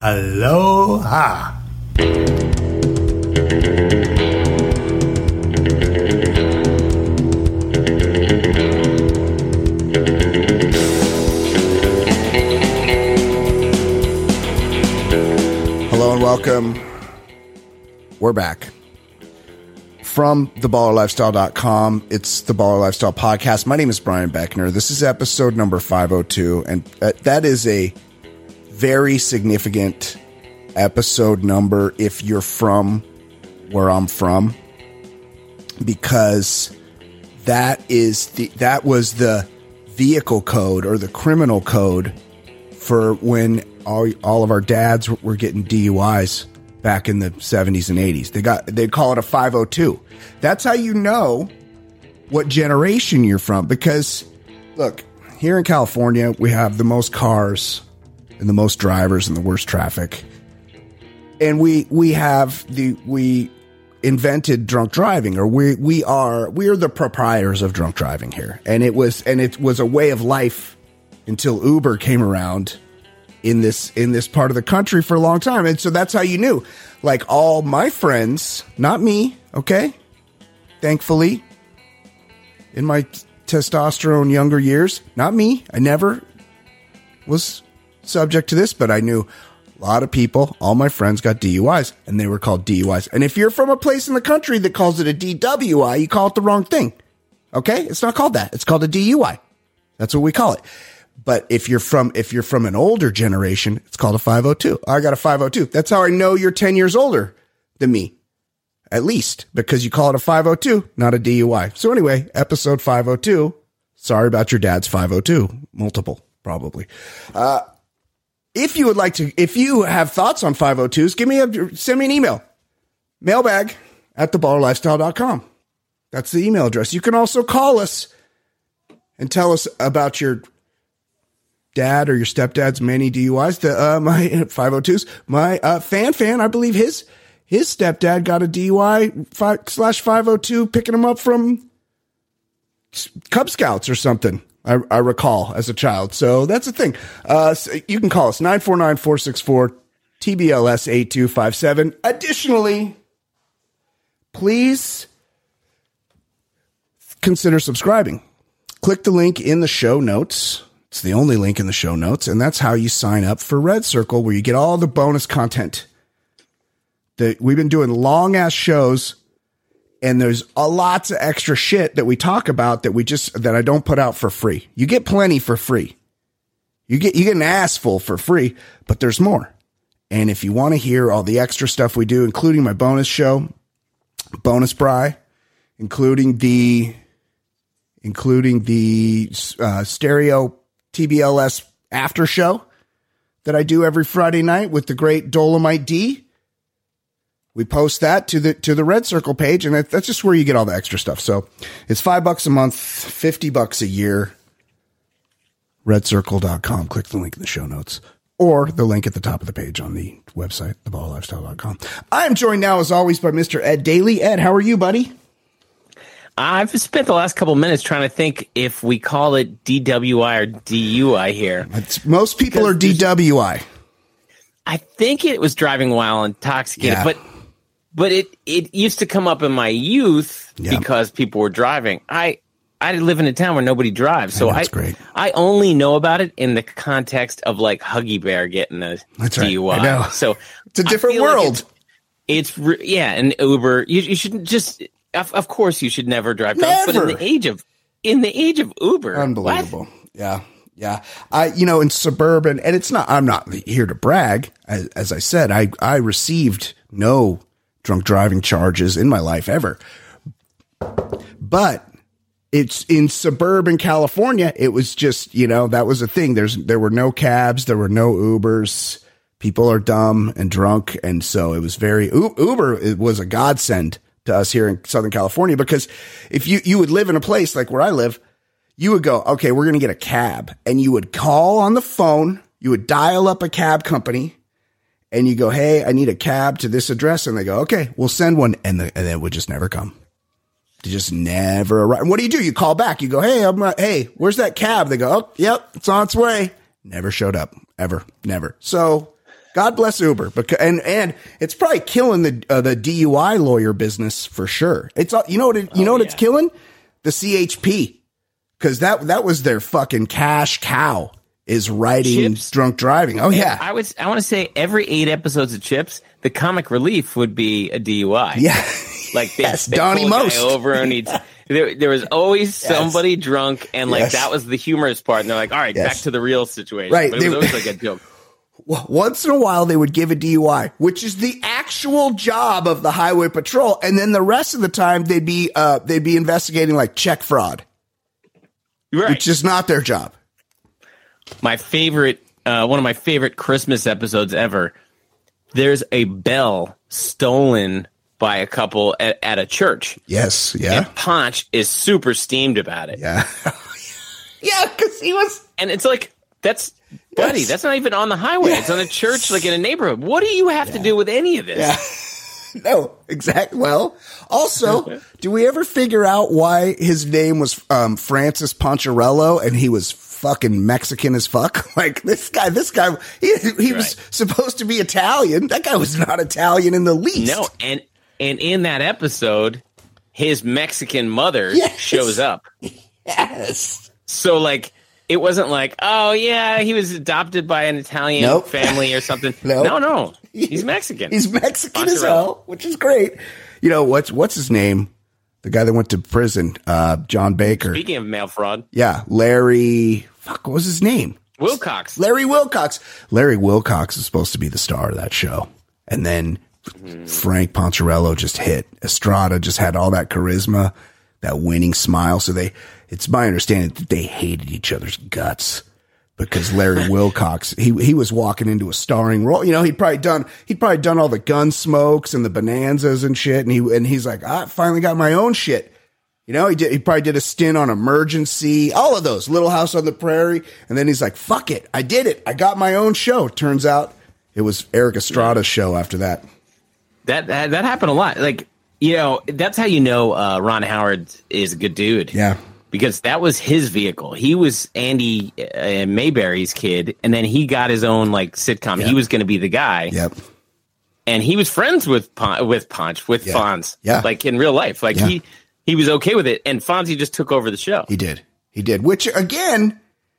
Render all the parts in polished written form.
Aloha. Hello and welcome. We're back from theballerlifestyle.com. It's the Baller Lifestyle Podcast. My name is Brian Beckner. This is episode number 502, and that is a very significant episode number if you're from where I'm from, because that was the vehicle code or the criminal code for when all of our dads were getting DUIs back in the 70s and 80s. They'd call it a 502. That's how you know what generation you're from, because look, here in California, we have the most cars and the most drivers and the worst traffic. And we invented drunk driving, or we are the proprietors of drunk driving here. And it was a way of life until Uber came around in this part of the country for a long time. And so that's how you knew. Like, all my friends, not me, okay? Thankfully, in my testosterone younger years, not me. I never was subject to this, but I knew a lot of people, all my friends got DUIs, and they were called DUIs. And if you're from a place in the country that calls it a DWI, you call it the wrong thing. Okay? It's not called that. It's called a DUI. That's what we call it. But if you're from an older generation, it's called a 502. I got a 502. That's how I know you're 10 years older than me. At least, because you call it a 502, not a DUI. So anyway, episode 502. Sorry about your dad's 502. Multiple, probably. If you have thoughts on 502s, send me an email. Mailbag@theballerlifestyle.com. That's the email address. You can also call us and tell us about your dad or your stepdad's many DUIs. My 502s. My fan, I believe his stepdad got a DUI /502 picking him up from Cub Scouts or something. I recall as a child. So that's the thing. So you can call us 949-464-TBLS-8257. Additionally, please consider subscribing. Click the link in the show notes. It's the only link in the show notes, and that's how you sign up for Red Circle, where you get all the bonus content. We've been doing long ass shows, and there's lots of extra shit that we talk about that I don't put out for free. You get plenty for free. You get an ass full for free, but there's more. And if you want to hear all the extra stuff we do, including my bonus show, Bonus Bri, including the stereo TBLS after show that I do every Friday night with the great Dolomite D. We post that to the Red Circle page, and that's just where you get all the extra stuff. So it's $5 a month, $50 a year. RedCircle.com. Click the link in the show notes, or the link at the top of the page on the website, theballerlifestyle.com. I am joined now, as always, by Mr. Ed Daly. Ed, how are you, buddy? I've spent the last couple minutes trying to think if we call it DWI or DUI here. Most people are DWI. I think it was driving while intoxicated, but it used to come up in my youth because people were driving. I live in a town where nobody drives, so I only know about it in the context of like Huggy Bear getting a DUI. Right. I know. So it's a different world. Like and Uber. You shouldn't just. Of course, you should never drive drunk. But in the age of Uber, unbelievable. What? Yeah. In suburban, and I'm not here to brag. As I said, I received no drunk driving charges in my life ever. But it's in suburban California. It was just, that was a thing. There were no cabs. There were no Ubers. People are dumb and drunk. And so it was Uber, it was a godsend to us here in Southern California, because if you would live in a place like where I live, you would go, okay, we're going to get a cab, and you would call on the phone, you would dial up a cab company, and you go, hey, I need a cab to this address. And they go, okay, we'll send one. And it would just never come. They just never arrive. And what do? You call back. You go, hey, where's that cab? They go, oh, yep, it's on its way. Never showed up. Ever. Never. So God bless Uber, because and it's probably killing the DUI lawyer business for sure. It's you know what it's killing, the CHP, because that was their fucking cash cow, is writing Chips. drunk driving. Oh yeah, I want to say every 8 episodes of Chips, the comic relief would be a DUI. Yeah, like yes, they Donnie pull a guy Most over and he's. There was always somebody drunk, and like that was the humorous part. And they're like, "All right, back to the real situation." Right, but it was always like a joke. Once in a while, they would give a DUI, which is the actual job of the highway patrol, and then the rest of the time they'd be investigating like check fraud, which is not their job. My favorite, one of my favorite Christmas episodes ever. There's a bell stolen by a couple at a church. Yes, yeah. And Ponch is super steamed about it. Yeah, yeah, because he was, and it's like that's. Buddy, that's not even on the highway. It's on a church, like in a neighborhood. What do you have to do with any of this? Yeah. No, exactly. Well, also, do we ever figure out why his name was Francis Poncherello and he was fucking Mexican as fuck? Like this guy, he was supposed to be Italian. That guy was not Italian in the least. No, and in that episode, his Mexican mother shows up. Yes. So like. It wasn't like, oh, yeah, he was adopted by an Italian family or something. No. He's Mexican. He's Mexican as hell, which is great. You know, what's his name? The guy that went to prison, John Baker. Speaking of mail fraud. Yeah, Larry. Fuck, what was his name? Wilcox. Larry Wilcox. Larry Wilcox is supposed to be the star of that show. And then Frank Poncherello just hit. Estrada just had all that charisma, that winning smile. So it's my understanding that they hated each other's guts because Larry Wilcox, he was walking into a starring role. You know, he'd probably done all the Gunsmokes and the Bonanzas and shit. And he's like, I finally got my own shit. You know, he probably did a stint on Emergency, all of those, Little House on the Prairie. And then he's like, fuck it. I did it. I got my own show. Turns out it was Eric Estrada's show after that. That happened a lot. Like, you know, that's how you know Ron Howard is a good dude. Yeah. Because that was his vehicle. He was Andy Mayberry's kid, and then he got his own like sitcom. Yep. He was going to be the guy. Yep. And he was friends with Fonz. Yeah. Like in real life. Like he was okay with it, and Fonzie just took over the show. He did. Which again,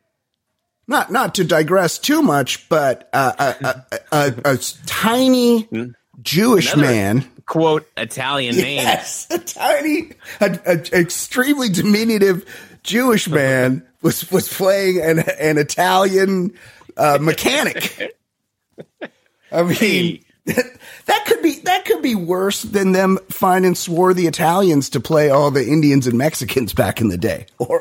not to digress too much, but a tiny Jewish man. Quote, Italian name. Yes, an extremely diminutive Jewish man was playing an Italian mechanic. I mean, that could be worse than them finding swarthy Italians to play all the Indians and Mexicans back in the day, or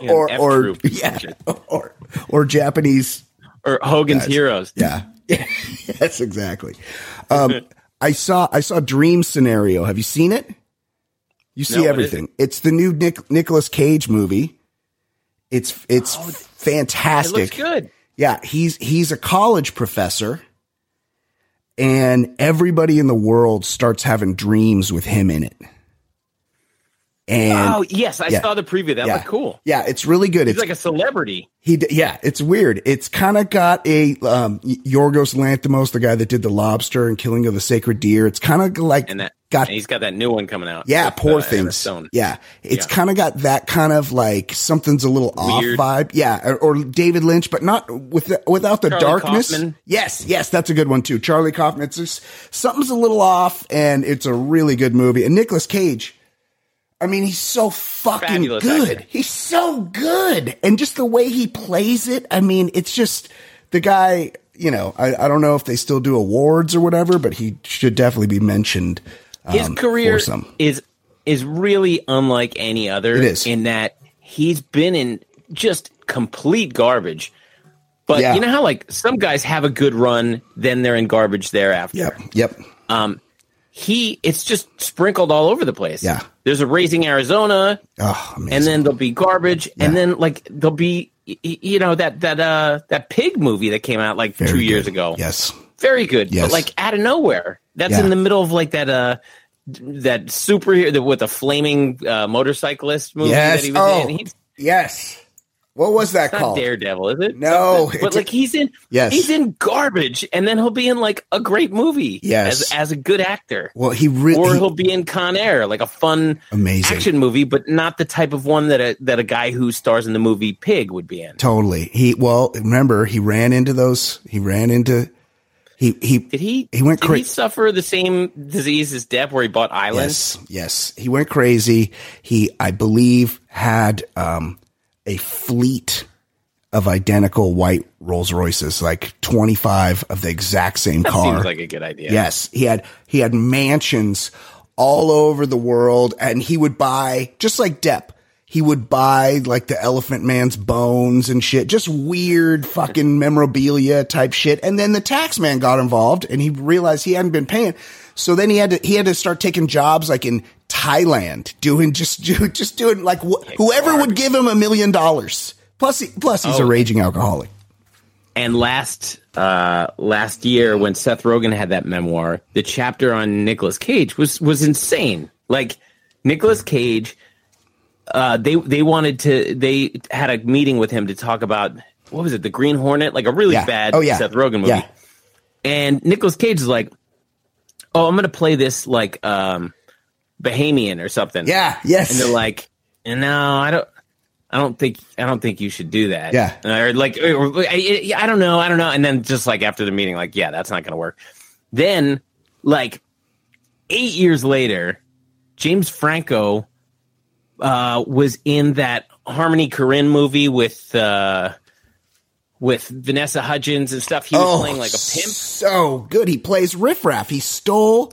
Japanese, or Hogan's Heroes. Yeah, yes, exactly. I saw Dream Scenario. Have you seen it? You see everything. It's the new Nicolas Cage movie. It's fantastic. It looks good. Yeah, he's a college professor, and everybody in the world starts having dreams with him in it. And yes, I saw the preview. That looked cool. Yeah, it's really good. He's like a celebrity. It's weird. It's kind of got a Yorgos Lanthimos, the guy that did The Lobster and Killing of the Sacred Deer. It's kind of like and he's got that new one coming out. Yeah, with, Poor Things. Yeah, it's kind of got that kind of like something's a little weird off vibe. Yeah, or David Lynch, but not without the Charlie darkness. Kaufman. Yes, that's a good one too. Charlie Kaufman. It's just something's a little off, and it's a really good movie. And Nicolas Cage. I mean, he's so fucking fabulous good. actor. He's so good. And just the way he plays it, I mean, it's just the guy, you know, I don't know if they still do awards or whatever, but he should definitely be mentioned. His career is really unlike any other. It is. In that he's been in just complete garbage. But you know how like some guys have a good run, then they're in garbage thereafter. Yep. It's just sprinkled all over the place. Yeah. There's a Raising Arizona, and then there'll be garbage, and then like there'll be, you know, that pig movie that came out like 2 years ago. Yes. Very good. Yes. But like out of nowhere. That's in the middle of like that superhero with a flaming motorcyclist movie that he was in. Yes. What was that It's called? not Daredevil, is it? No, but like he's in garbage, and then he'll be in like a great movie. Yes, as a good actor. Well, he'll be in Con Air, like a fun, amazing action movie, but not the type of one that a guy who stars in the movie Pig would be in. Totally. Remember he ran into those. He ran into. He went crazy. Did he suffer the same disease as Depp, where he bought Island? Yes. He went crazy. He, I believe, had a fleet of identical white Rolls Royces, like 25 of the exact same car. Seems like a good idea. Yes, he had mansions all over the world, and he would buy, just like Depp, he would buy like the Elephant Man's bones and shit, just weird fucking memorabilia type shit. And then the tax man got involved, and he realized he hadn't been paying. So then he had to start taking jobs like in Thailand, doing like whoever would give him $1 million. Plus he's a raging alcoholic. And last year, when Seth Rogen had that memoir, the chapter on Nicolas Cage was insane. Like Nicolas Cage, they had a meeting with him to talk about, what was it, The Green Hornet, like a really bad Seth Rogen movie. Yeah. And Nicolas Cage is like, "Oh, I'm going to play this like Bahamian or something." Yeah. Yes. And they're like, "No, I don't think you should do that." Yeah. Or like, I don't know. And then just like after the meeting, like, yeah, that's not going to work. Then like 8 years later, James Franco was in that Harmony Korine movie with Vanessa Hudgens and stuff. He was playing like a pimp. So good. He plays Riff Raff. He stole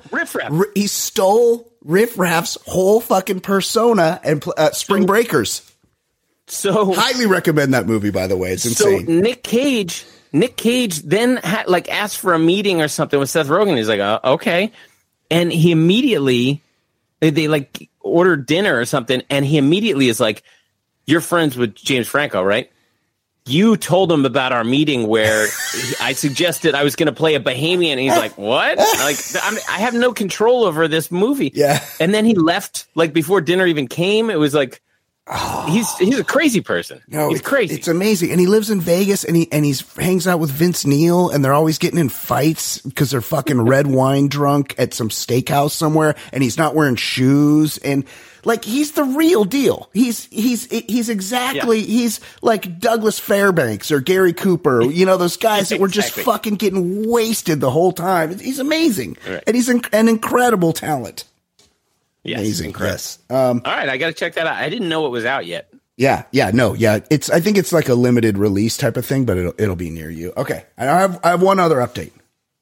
Riff Raff's whole fucking persona and Spring Breakers. So highly recommend that movie, by the way. It's insane. So Nick Cage then had like asked for a meeting or something with Seth Rogen. He's like, okay. And he immediately, they like ordered dinner or something. And he immediately is like, "You're friends with James Franco, right? You told him about our meeting where I suggested I was going to play a Bahamian." And he's like, "What? Like, I have no control over this movie." Yeah. And then he left like before dinner even came. It was like, he's a crazy person. No, he's crazy. It's amazing. And he lives in Vegas, and he hangs out with Vince Neil, and they're always getting in fights because they're fucking red wine drunk at some steakhouse somewhere, and he's not wearing shoes, and like he's the real deal. He's exactly he's like Douglas Fairbanks or Gary Cooper, you know, those guys that were just fucking getting wasted the whole time. He's amazing, right. And he's an incredible talent. Yes, amazing, incredible. Chris. All right, I got to check that out. I didn't know it was out yet. Yeah. I think it's like a limited release type of thing, but it'll be near you. Okay, I have one other update.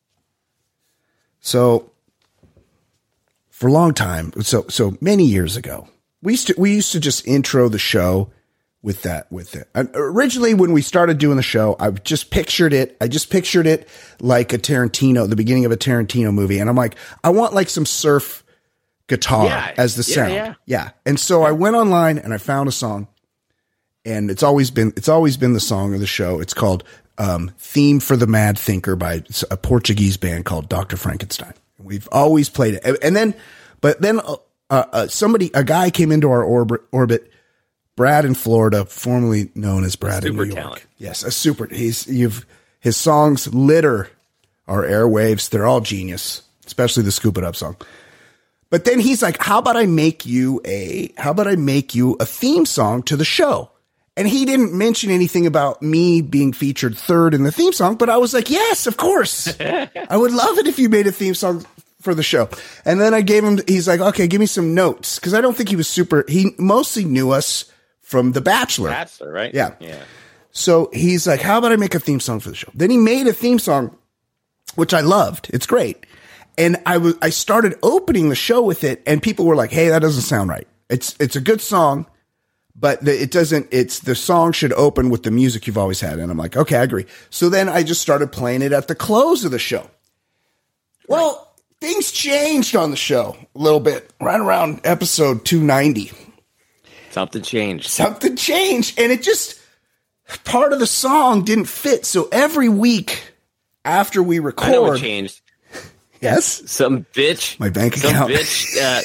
So, for a long time, so many years ago, we used to just intro the show with it. Originally, when we started doing the show, I just pictured it like a Tarantino, the beginning of a Tarantino movie, and I'm like, I want like some surf guitar as the sound. Yeah. And so I went online and I found a song, and it's always been the song of the show. It's called Theme for the Mad Thinker by a Portuguese band called Dr. Frankenstein. We've always played it. But then a guy came into our orbit, Brad in Florida, formerly known as Brad in New York. Talent. Yes. His songs litter our airwaves. They're all genius, especially the Scoop It Up song. But then he's like, how about I make you a theme song to the show? And he didn't mention anything about me being featured third in the theme song, but I was like, yes, of course. I would love it if you made a theme song for the show. And then he's like, okay, give me some notes. Cause I don't think he mostly knew us from The Bachelor. Bachelor, right? Yeah. So he's like, how about I make a theme song for the show? Then he made a theme song, which I loved. It's great. And I started opening the show with it, and people were like, hey, that doesn't sound right. It's a good song, but the song should open with the music you've always had. And I'm like, okay, I agree. So then I just started playing it at the close of the show. Well, things changed on the show a little bit, right around episode 290. Something changed. And it just, part of the song didn't fit. So every week after we record. I know what changed. Yes. Some bitch. My bank account. Some bitch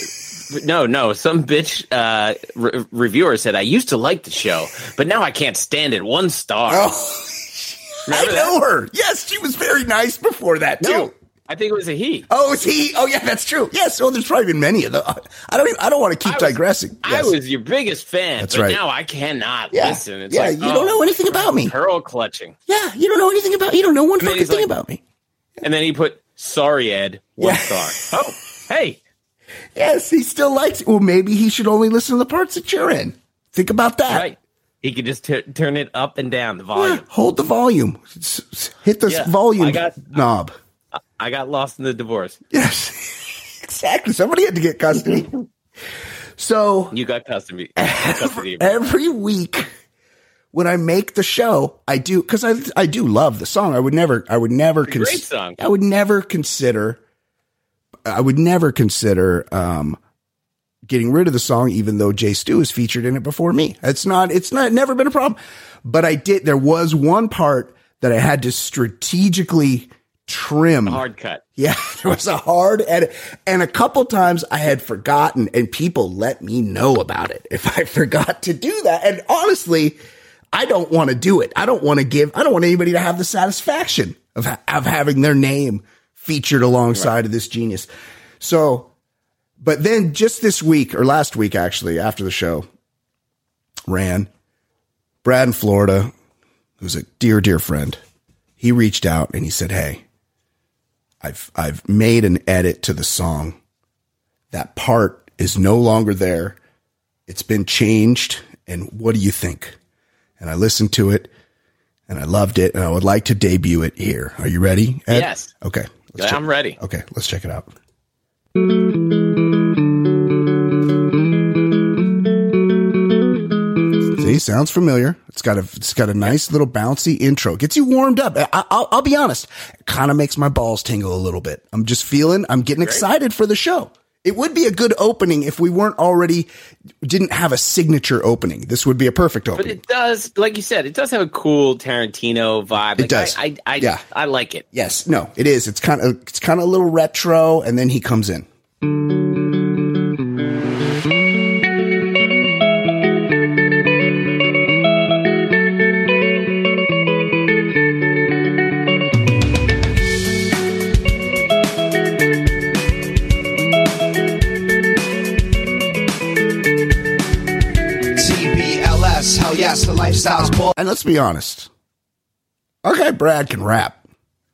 No. Some bitch reviewer said, I used to like the show, but now I can't stand it. 1 star. Oh, I know her. Yes, she was very nice before that, too. No, I think it was a he. Oh, it's he? Oh, yeah, that's true. Yes, well, the's probably been many of them. I don't want to keep digressing. Yes. I was your biggest fan, that's but right. now I cannot listen. It's you don't know anything about me. Pearl clutching. Yeah, you don't know anything about. You don't know one fucking thing about me. And then he put, sorry, Ed, 1 star. Oh, hey. Yes, he still likes it. Well, maybe he should only listen to the parts that you're in. Think about that. Right. He could just turn it up and down, the volume. Yeah, hold the volume. Hit the volume knob. I got lost in the divorce. Yes, exactly. Somebody had to get custody. So you got custody. Every week when I make the show, I do, because I do love the song. I would never great song. I would never consider getting rid of the song, even though Jay Stu is featured in it before me. It's never been a problem. But there was one part that I had to strategically trim. A hard cut. Yeah, there was a hard edit. And a couple times I had forgotten, and people let me know about it if I forgot to do that. And honestly, I don't want to do it. I don't want anybody to have the satisfaction of having their name featured alongside of this genius. So, but then just this week, or last week actually, after the show ran, Brad in Florida, who's a dear, dear friend, he reached out and he said, hey, I've made an edit to the song. That part is no longer there. It's been changed. And what do you think? And I listened to it and I loved it. And I would like to debut it here. Are you ready, Ed? Yes. Okay. I'm ready. Okay. Let's check it out. See, sounds familiar. It's got a nice little bouncy intro. Gets you warmed up. I'll be honest. It kind of makes my balls tingle a little bit. I'm getting excited for the show. It would be a good opening if we didn't have a signature opening. This would be a perfect opening. But it does, like you said, it does have a cool Tarantino vibe. It does. I like it. Yes. No, it is. It's kind of a little retro, and then he comes in. Hell yes, the lifestyle's bull. And let's be honest. Our guy Brad can rap.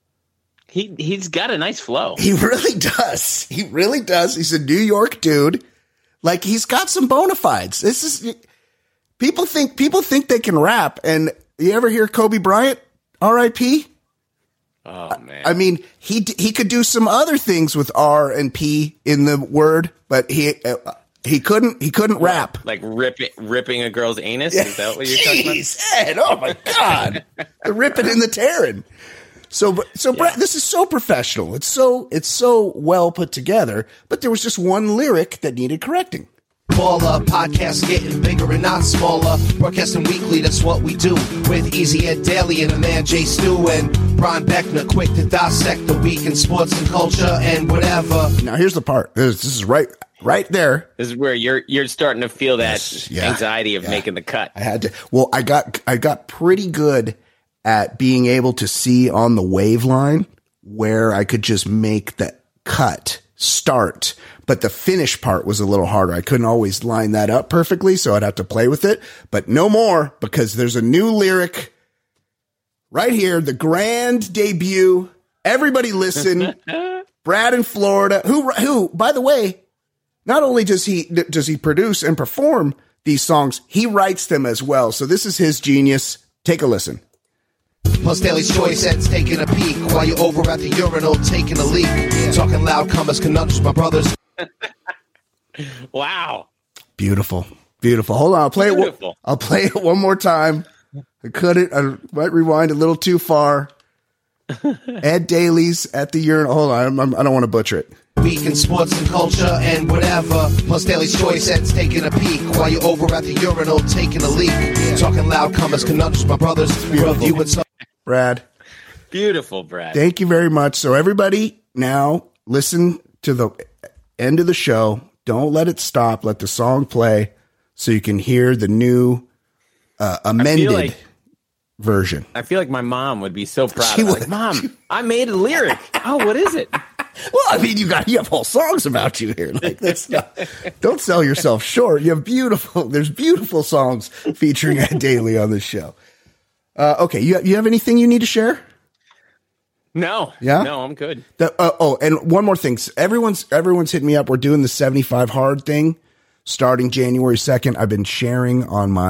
He's got a nice flow. He really does. He really does. He's a New York dude. Like, he's got some bona fides. People think they can rap. And you ever hear Kobe Bryant? R.I.P. Oh man. I mean, he could do some other things with R and P in the word, but he couldn't rap. Like ripping a girl's anus? Is that what you're talking about? Jeez, Ed, oh my God. The ripping and the tearing. So Brad, this is so professional. It's so well put together, but there was just one lyric that needed correcting. Baller, podcast getting bigger and not smaller. Broadcasting weekly, that's what we do. With Easy Ed Daily and the man Jay Stu and Brian Beckner, quick to dissect the week in sports and culture and whatever. Now here's the part. This is right there. This is where you're starting to feel that anxiety of making the cut. I had to. Well, I got pretty good at being able to see on the wave line where I could just make the cut start, but the finish part was a little harder. I couldn't always line that up perfectly, so I'd have to play with it. But no more, because there's a new lyric right here, the grand debut. Everybody listen. Brad in Florida, who, by the way, not only does he produce and perform these songs, he writes them as well. So this is his genius. Take a listen. Plus Daily Choice Ed's taking a peek while you're over at the urinal taking a leak. Talking loud, comers, conundrums, my brothers. Wow. Beautiful. Hold on, I'll play it one more time. I might rewind a little too far. Ed Daly's at the urinal. Hold on, I don't want to butcher it. Week in sports and culture and whatever. Plus Daily Choice Ed's taking a peek while you're over at the urinal taking a leak. Talking loud, comers, conundrums, my brothers. Brad. Beautiful, Brad. Thank you very much. So everybody now listen to the end of the show. Don't let it stop. Let the song play so you can hear the new amended version. I feel like my mom would be so proud. Like, Mom, I made a lyric. Oh, what is it? Well, I mean, you have whole songs about you here. Like this stuff. Don't sell yourself short. There's beautiful songs featuring Ed Daly on this show. Okay. You have anything you need to share? No. Yeah? No, I'm good. And one more thing. Everyone's hitting me up. We're doing the 75 hard thing starting January 2nd. I've been sharing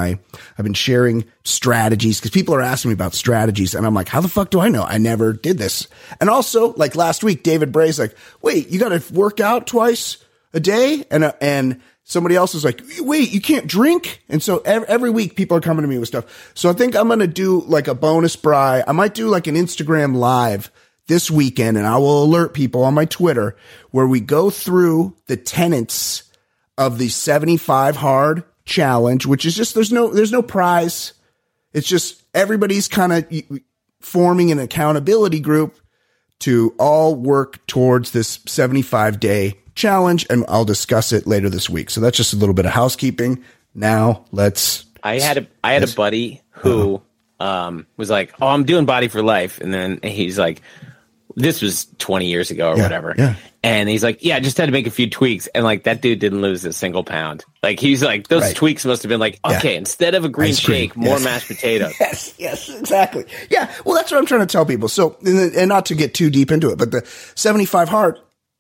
strategies because people are asking me about strategies. And I'm like, how the fuck do I know? I never did this. And also, like last week, David Bray's like, wait, you got to work out twice a day? And somebody else is like, wait, you can't drink? And so every week people are coming to me with stuff. So I think I'm going to do like a bonus Bry. I might do like an Instagram live this weekend, and I will alert people on my Twitter where we go through the tenets of the 75 hard challenge, which is just, there's no prize. It's just everybody's kind of forming an accountability group to all work towards this 75-day challenge, and I'll discuss it later this week. So that's just a little bit of housekeeping. Now I had a buddy who was like, "Oh, I'm doing Body for Life," and then he's like, this was 20 years ago or whatever. Yeah. And he's like, yeah, I just had to make a few tweaks. And like, that dude didn't lose a single pound. Like, he's like, those tweaks must have been like, okay, instead of a green shake, more mashed potatoes. Yes, exactly. Yeah. Well, that's what I'm trying to tell people. So, and not to get too deep into it, but the 75 hard,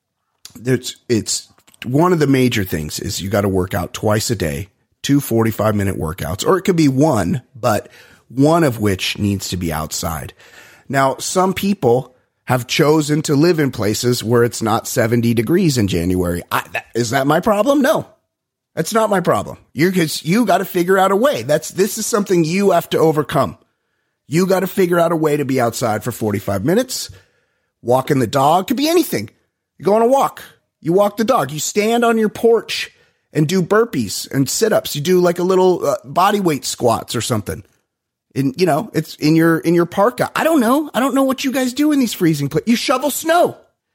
it's one of the major things is you got to work out twice a day, 2 45-minute workouts, or it could be one, but one of which needs to be outside. Now, some people have chosen to live in places where it's not 70 degrees in January. Is that my problem? No, that's not my problem. You got to figure out a way. This is something you have to overcome. You got to figure out a way to be outside for 45 minutes. Walking the dog could be anything. You go on a walk. You walk the dog. You stand on your porch and do burpees and sit-ups. You do like a little body weight squats or something. It's in your parka. I don't know. I don't know what you guys do in these freezing places. You shovel snow.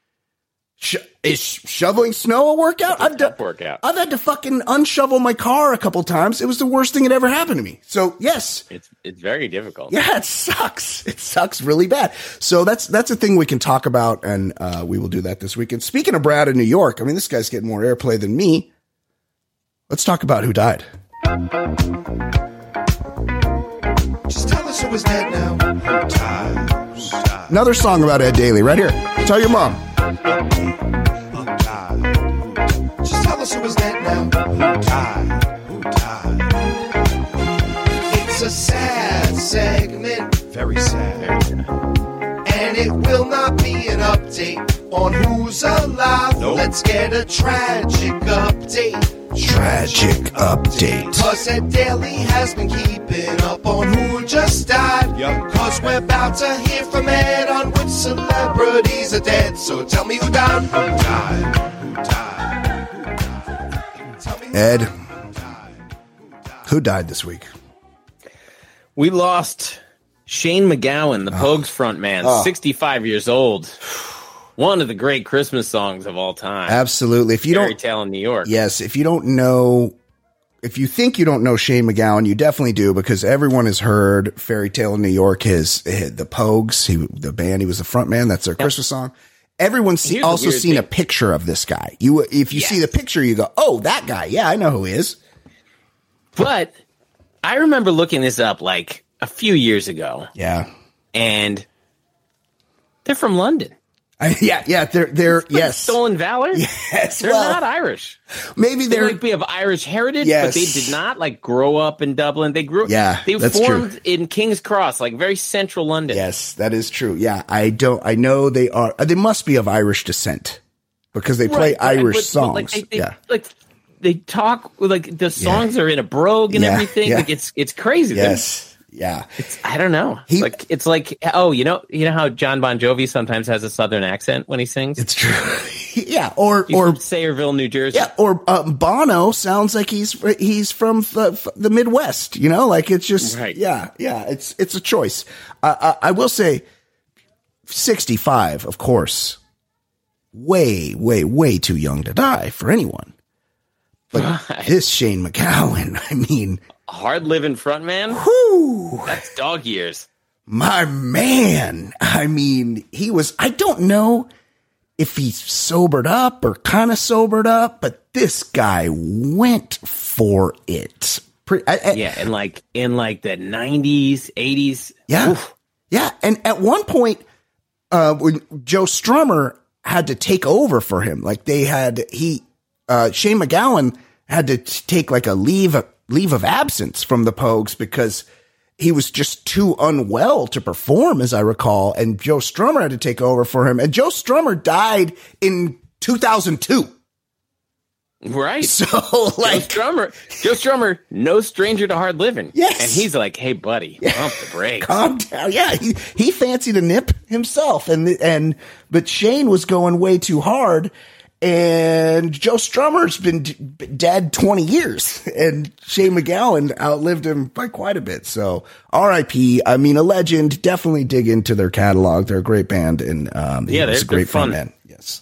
Is shoveling snow a workout? I've had to fucking unshovel my car a couple times. It was the worst thing that ever happened to me. So yes, it's very difficult. Yeah, it sucks. It sucks really bad. So that's a thing we can talk about, and we will do that this weekend. Speaking of Brad in New York, I mean, this guy's getting more airplay than me. Let's talk about who died. Just tell us who is dead now. Who died? Another song about Ed Daly right here. Tell your mom. Just tell us who is dead now. Who died? Who died? It's a sad segment. Very sad. And it will not be an update on who's alive. Nope. Let's get a tragic update. Tragic update. Cause Ed Daly has been keeping up on who just died. Yep. Cause we're about to hear from Ed on which celebrities are dead. So tell me who died. Who died? Who died? Who died? Tell me Ed, who died this week? We lost Shane MacGowan, the Pogues frontman, 65 years old. One of the great Christmas songs of all time. Absolutely. If you Fairy Tale in New York. Yes. If you think you don't know Shane MacGowan, you definitely do, because everyone has heard Fairy Tale in New York, the Pogues, the band, he was the front man. That's their Christmas song. Everyone's also seen a picture of this guy. If you see the picture, you go, oh, that guy. Yeah, I know who he is. But I remember looking this up like a few years ago. Yeah. And they're from London. They're yes. Stolen Valor? Yes. They're not Irish. Maybe they might be of Irish heritage, but they did not like grow up in Dublin. They formed in King's Cross, like very central London. Yes, that is true. Yeah, I know they are. They must be of Irish descent because they play Irish songs. They talk like the songs are in a brogue and everything. Yeah. Like it's crazy. Yes. Yeah. I don't know. It's like, you know how John Bon Jovi sometimes has a Southern accent when he sings? It's true. Yeah. Or from Sayreville, New Jersey. Yeah. Or Bono sounds like he's from the Midwest, like it's just, yeah. It's a choice. I will say 65, of course, way, way, way too young to die for anyone. But this Shane MacGowan, I mean, hard living frontman. Whoo, that's dog years. My man. I mean, I don't know if he sobered up or kind of sobered up, but this guy went for it. In like the 90s, 80s. Yeah. Oof. Yeah. And at one point, when Joe Strummer had to take over for him, like Shane MacGowan had to take like a leave of absence from the Pogues because he was just too unwell to perform, as I recall. And Joe Strummer had to take over for him. And Joe Strummer died in 2002. Right. So like Joe Strummer, no stranger to hard living. Yes. And he's like, hey buddy, pump the brakes. Calm down. Yeah. He fancied a nip himself. But Shane was going way too hard. And Joe Strummer's been dead 20 years, and Shane MacGowan outlived him by quite a bit. So R.I.P. I mean, a legend. Definitely dig into their catalog. They're a great band, and they're a great fun man. Yes.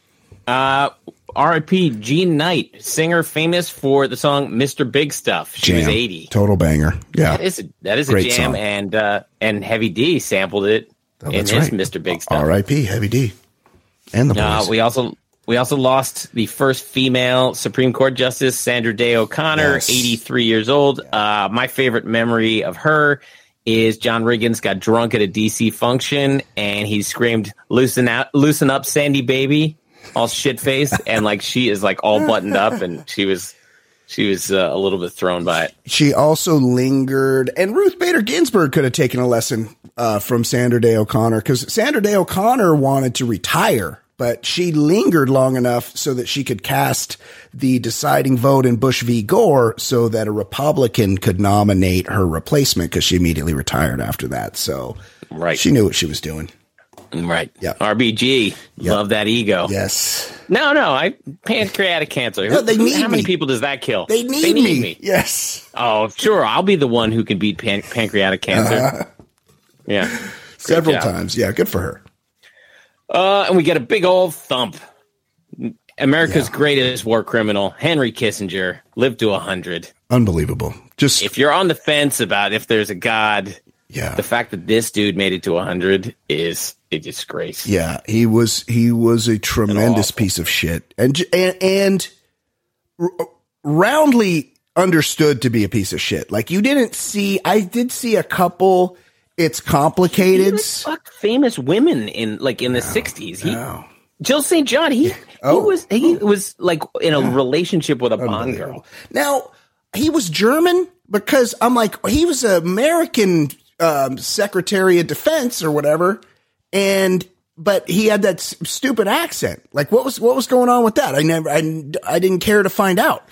R.I.P. Gene Knight, singer famous for the song "Mr. Big Stuff." She was 80. Total banger. Yeah, that is a jam, song. And Heavy D sampled it in his "Mr. Big Stuff." R.I.P. Heavy D and the boys. We also lost the first female Supreme Court Justice, Sandra Day O'Connor, 83 years old. My favorite memory of her is John Riggins got drunk at a DC function and he screamed, loosen up, Sandy baby, all shit-faced. And like, she is like all buttoned up and she was a little bit thrown by it. She also lingered, and Ruth Bader Ginsburg could have taken a lesson from Sandra Day O'Connor, because Sandra Day O'Connor wanted to retire, but she lingered long enough so that she could cast the deciding vote in Bush v. Gore so that a Republican could nominate her replacement, because she immediately retired after that. So she knew what she was doing. Right. Yeah. RBG. Yep. Love that ego. Yes. No. Pancreatic cancer. No, how many people does that kill? They need me. Yes. Oh, sure. I'll be the one who can beat pancreatic cancer. Yeah. Several times. Yeah. Good for her. And we get a big old thump. America's greatest war criminal, Henry Kissinger, lived to 100. Unbelievable. Just if you're on the fence about if there's a God, the fact that this dude made it to 100 is a disgrace. Yeah, he was a tremendous piece of shit, and roundly understood to be a piece of shit. Like I did see a couple. It's complicated. Fuck famous women in the 60s. Jill St. John. He was like in a relationship with a Bond girl. Now he was German, because I'm like, he was an American Secretary of Defense or whatever, but he had that stupid accent. Like, what was going on with that? I didn't care to find out.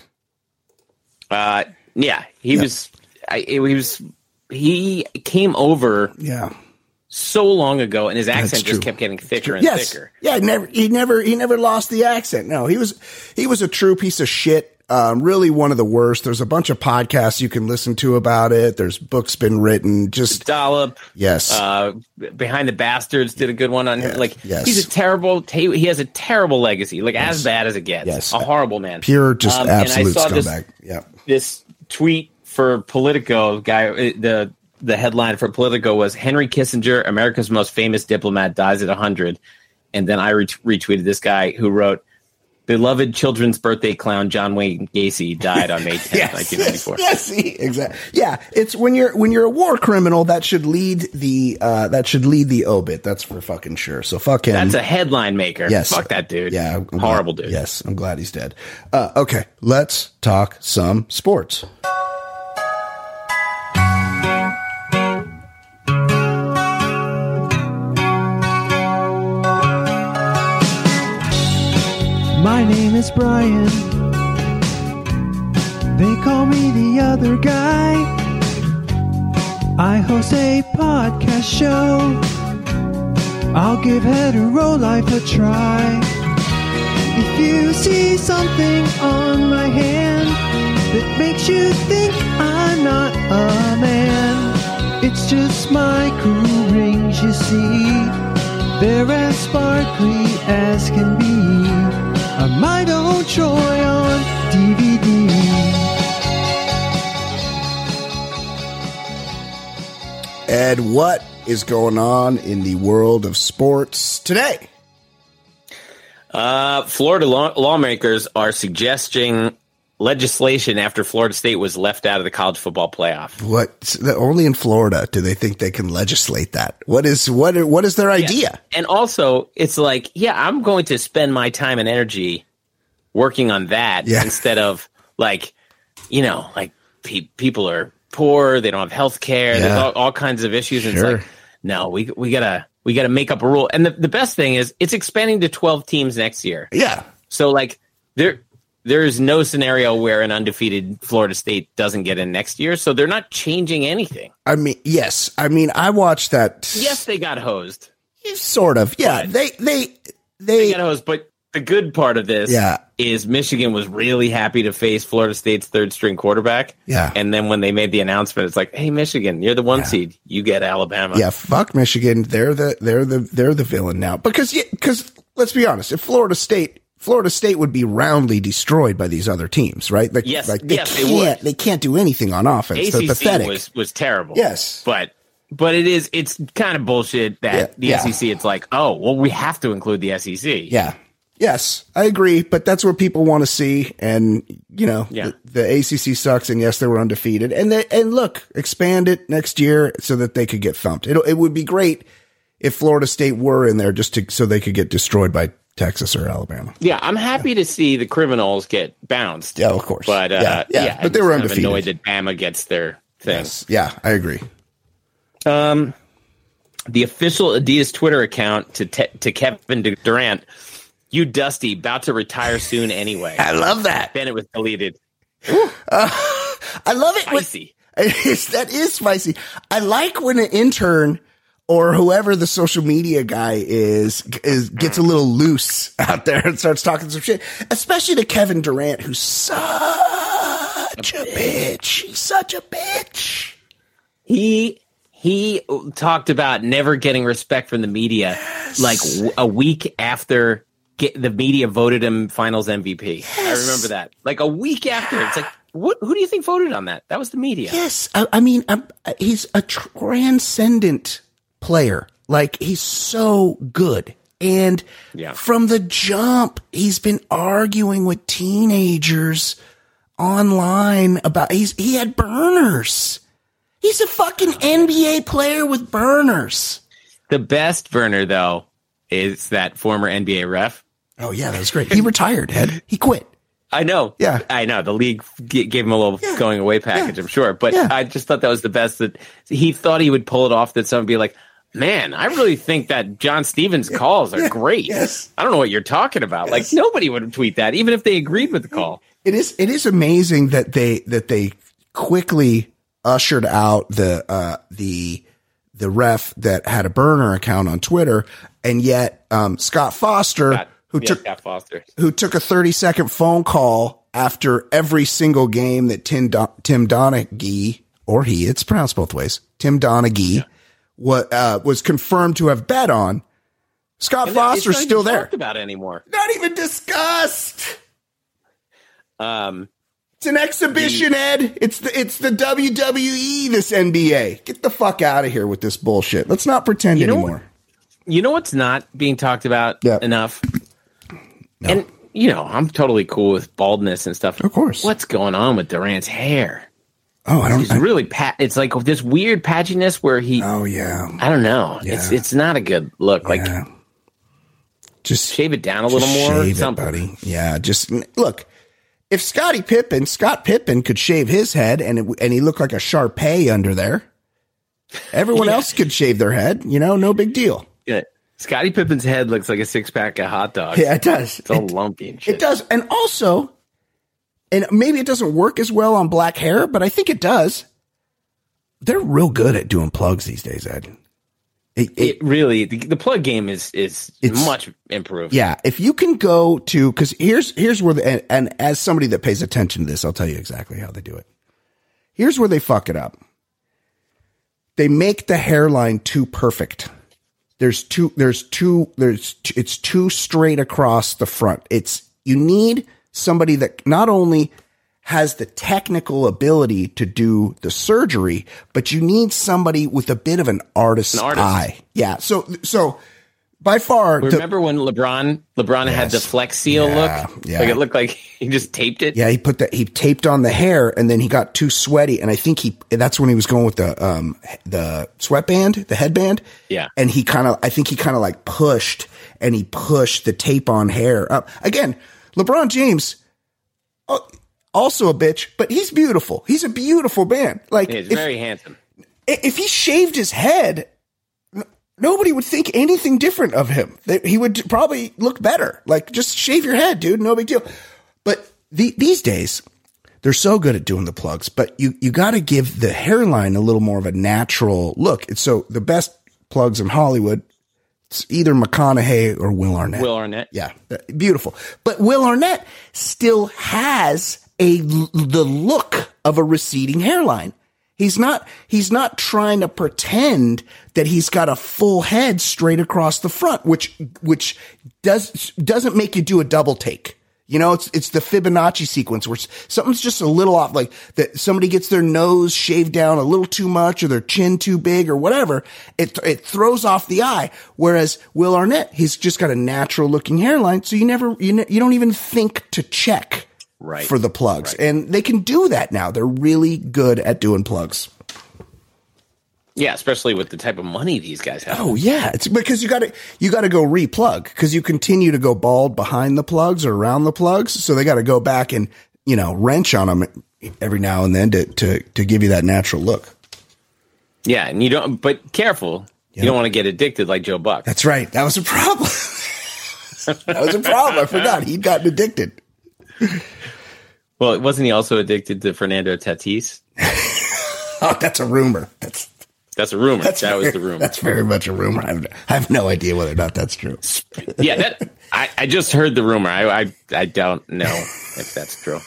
He came over so long ago, and his accent just kept getting thicker and thicker. Yeah, he never lost the accent. No, he was a true piece of shit. Really one of the worst. There's a bunch of podcasts you can listen to about it. There's books been written. Just Dollop. Yes. Behind the Bastards did a good one on him. Like, he's he has a terrible legacy, like as bad as it gets. Yes. A horrible man. Pure, just absolute scumbag. This tweet for Politico guy, the headline for Politico was Henry Kissinger, America's most famous diplomat, dies at 100. And then I retweeted this guy who wrote, beloved children's birthday clown John Wayne Gacy died on May 10th, 1994. Yes, exactly. Yeah, it's when you're a war criminal, that should lead the obit. That's for fucking sure. So fuck him. That's a headline maker. Yes. Fuck that dude. Yeah, horrible dude. Yes, I'm glad he's dead. Okay, let's talk some sports. My name is Brian. They call me the other guy. I host a podcast show. I'll give hetero life a try. If you see something on my hand that makes you think I'm not a man, it's just my cool rings, you see. They're as sparkly as can be. I might own Troy on DVD. Ed, what is going on in the world of sports today? Florida lawmakers are suggesting legislation after Florida State was left out of the college football playoff. What? Only in Florida do they think they can legislate that? What is their idea? Yeah. And also, it's like, I'm going to spend my time and energy working on that instead of people are poor, they don't have health care, there's all kinds of issues. And it's like, no, we gotta make up a rule. And the best thing is it's expanding to 12 teams next year. Yeah. So there's no scenario where an undefeated Florida State doesn't get in next year. So they're not changing anything. I mean, yes. I mean, I watched that. Yes, they got hosed. Sort of. Yeah. They got hosed. But the good part of this is Michigan was really happy to face Florida State's third string quarterback. Yeah. And then when they made the announcement, it's like, hey, Michigan, you're the one seed. You get Alabama. Yeah. Fuck Michigan. They're the villain now because let's be honest. If Florida State would be roundly destroyed by these other teams, right? They can't do anything on offense. They're pathetic. Was terrible. Yes. But it's kind of bullshit that the SEC, it's like, oh, well, we have to include the SEC. Yeah. Yes, I agree, but that's what people want to see. And, the ACC sucks. And yes, they were undefeated. And look, expand it next year so that they could get thumped. It would be great if Florida State were in there so they could get destroyed by Texas or Alabama. Yeah, I'm happy to see the criminals get bounced. Yeah, of course. But but they were undefeated. I'm annoyed that Bama gets their thing. Yes. Yeah, I agree. The official Adidas Twitter account to Kevin Durant, you Dusty, about to retire soon anyway. I love that. Then it was deleted. I love it. Spicy. That is spicy. I like when an intern or whoever the social media guy is gets a little loose out there and starts talking some shit, especially to Kevin Durant, who's such a bitch. He's such a bitch. He talked about never getting respect from the media like a week after the media voted him finals MVP. Yes. I remember that. Like a week after. It's like, who do you think voted on that? That was the media. Yes. I mean, he's a transcendent player. Like, he's so good. And from the jump, he's been arguing with teenagers online about he had burners. He's a fucking NBA player with burners. The best burner, though, is that former NBA ref. Oh, yeah, that was great. He retired, Ed. He quit. I know. Yeah. I know. The league gave him a little going away package, I'm sure. But I just thought that was the best. That he thought he would pull it off, that someone would be like, man, I really think that John Stevens' calls are great. Yes. I don't know what you're talking about. Like, nobody would tweet that, even if they agreed with the call. It is amazing that they quickly ushered out the ref that had a burner account on Twitter, and yet Scott Foster, who took a 30-second phone call after every single game that Tim Donaghy, or it's pronounced both ways, Tim Donaghy, was confirmed to have bet on. Scott Foster's still there. Talked about it anymore. Not even discussed. It's an exhibition, Ed. It's the WWE, this NBA. Get the fuck out of here with this bullshit. Let's not pretend anymore. You know what's not being talked about enough? No. And, I'm totally cool with baldness and stuff. Of course. What's going on with Durant's hair? Oh, It's really it's like this weird patchiness where he. Oh, yeah. I don't know. Yeah. It's not a good look. Like, just shave it down a little more. Shave it, buddy. Yeah, just look. If Scott Pippen could shave his head and he looked like a Shar-Pei under there, everyone else could shave their head. No big deal. Yeah. Scottie Pippen's head looks like a 6-pack of hot dogs. Yeah, it does. It's all lumpy and shit. It does. And also, and maybe it doesn't work as well on black hair, but I think it does. They're real good at doing plugs these days, Ed. It really, the plug game is much improved. Yeah. If you can go to, because here's where and as somebody that pays attention to this, I'll tell you exactly how they do it. Here's where they fuck it up. They make the hairline too perfect. It's too straight across the front. You need somebody that not only has the technical ability to do the surgery, but you need somebody with a bit of an artist's eye. Yeah. So by far, remember when LeBron had the Flex Seal look? Yeah. Like it looked like he just taped it. Yeah, he taped on the hair, and then he got too sweaty, and I think that's when he was going with the sweatband, the headband. Yeah. And I think he kind of like pushed the tape on hair up. Again, LeBron James, also a bitch, but he's beautiful. He's a beautiful man. Like, he's very handsome. If he shaved his head, nobody would think anything different of him. He would probably look better. Like, just shave your head, dude. No big deal. But these days, they're so good at doing the plugs, but you got to give the hairline a little more of a natural look. And so the best plugs in Hollywood, it's either McConaughey or Will Arnett. Will Arnett. Yeah. Beautiful. But Will Arnett still has the look of a receding hairline. He's not trying to pretend that he's got a full head straight across the front, which doesn't make you do a double take. You know, it's the Fibonacci sequence where something's just a little off, like that somebody gets their nose shaved down a little too much or their chin too big or whatever. It throws off the eye. Whereas Will Arnett, he's just got a natural looking hairline. So you don't even think to check for the plugs. Right. And they can do that now. They're really good at doing plugs. Yeah, especially with the type of money these guys have. Oh yeah, it's because you got to go replug because you continue to go bald behind the plugs or around the plugs, so they got to go back and wrench on them every now and then to give you that natural look. Yeah, and you don't. But careful, you don't want to get addicted like Joe Buck. That's right. That was a problem. I forgot he'd gotten addicted. Well, wasn't he also addicted to Fernando Tatis? Oh, that's a rumor. That's a rumor. That was the rumor. That's very much a rumor. I have no idea whether or not that's true. Yeah, I just heard the rumor. I don't know if that's true.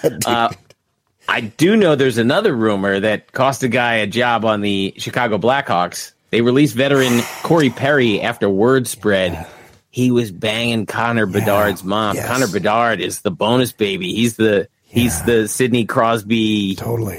I do know there's another rumor that cost a guy a job on the Chicago Blackhawks. They released veteran Corey Perry after word spread he was banging Connor Bedard's mom. Yes. Connor Bedard is the bonus baby. He's the Sidney Crosby. Totally.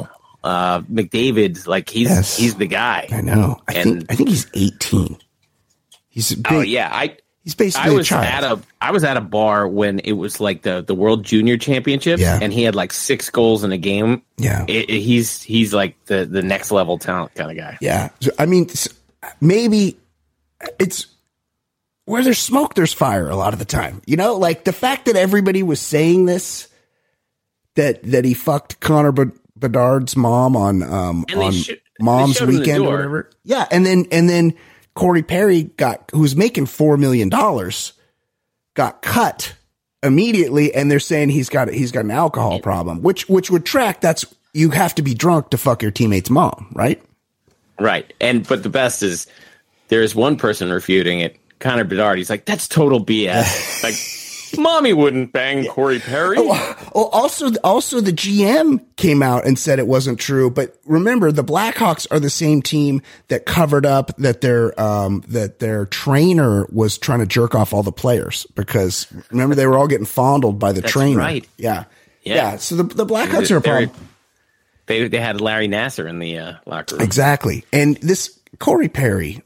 McDavid, like he's the guy. I know. I think he's 18. He's big. Oh yeah, he's basically a child. I was at a bar when it was like the World Junior Championships, and he had like 6 goals in a game. Yeah, he's like the next level talent kind of guy. Yeah, I mean, maybe it's where there's smoke, there's fire. A lot of the time, like the fact that everybody was saying this, that he fucked Connor Bedard's mom on Mom's Weekend or whatever. Yeah, and then Corey Perry who's making $4 million, got cut immediately, and they're saying he's got an alcohol problem, which would track. That's you have to be drunk to fuck your teammate's mom, right? Right, but the best is there's one person refuting it. Connor Bedard, he's like, that's total BS. Like, mommy wouldn't bang Corey Perry. Also the GM came out and said it wasn't true. But remember, the Blackhawks are the same team that covered up that their trainer was trying to jerk off all the players because remember they were all getting fondled by the trainer. Right. Yeah. So the Blackhawks are a problem. They had Larry Nassar in the locker room. Exactly. And this Corey Perry's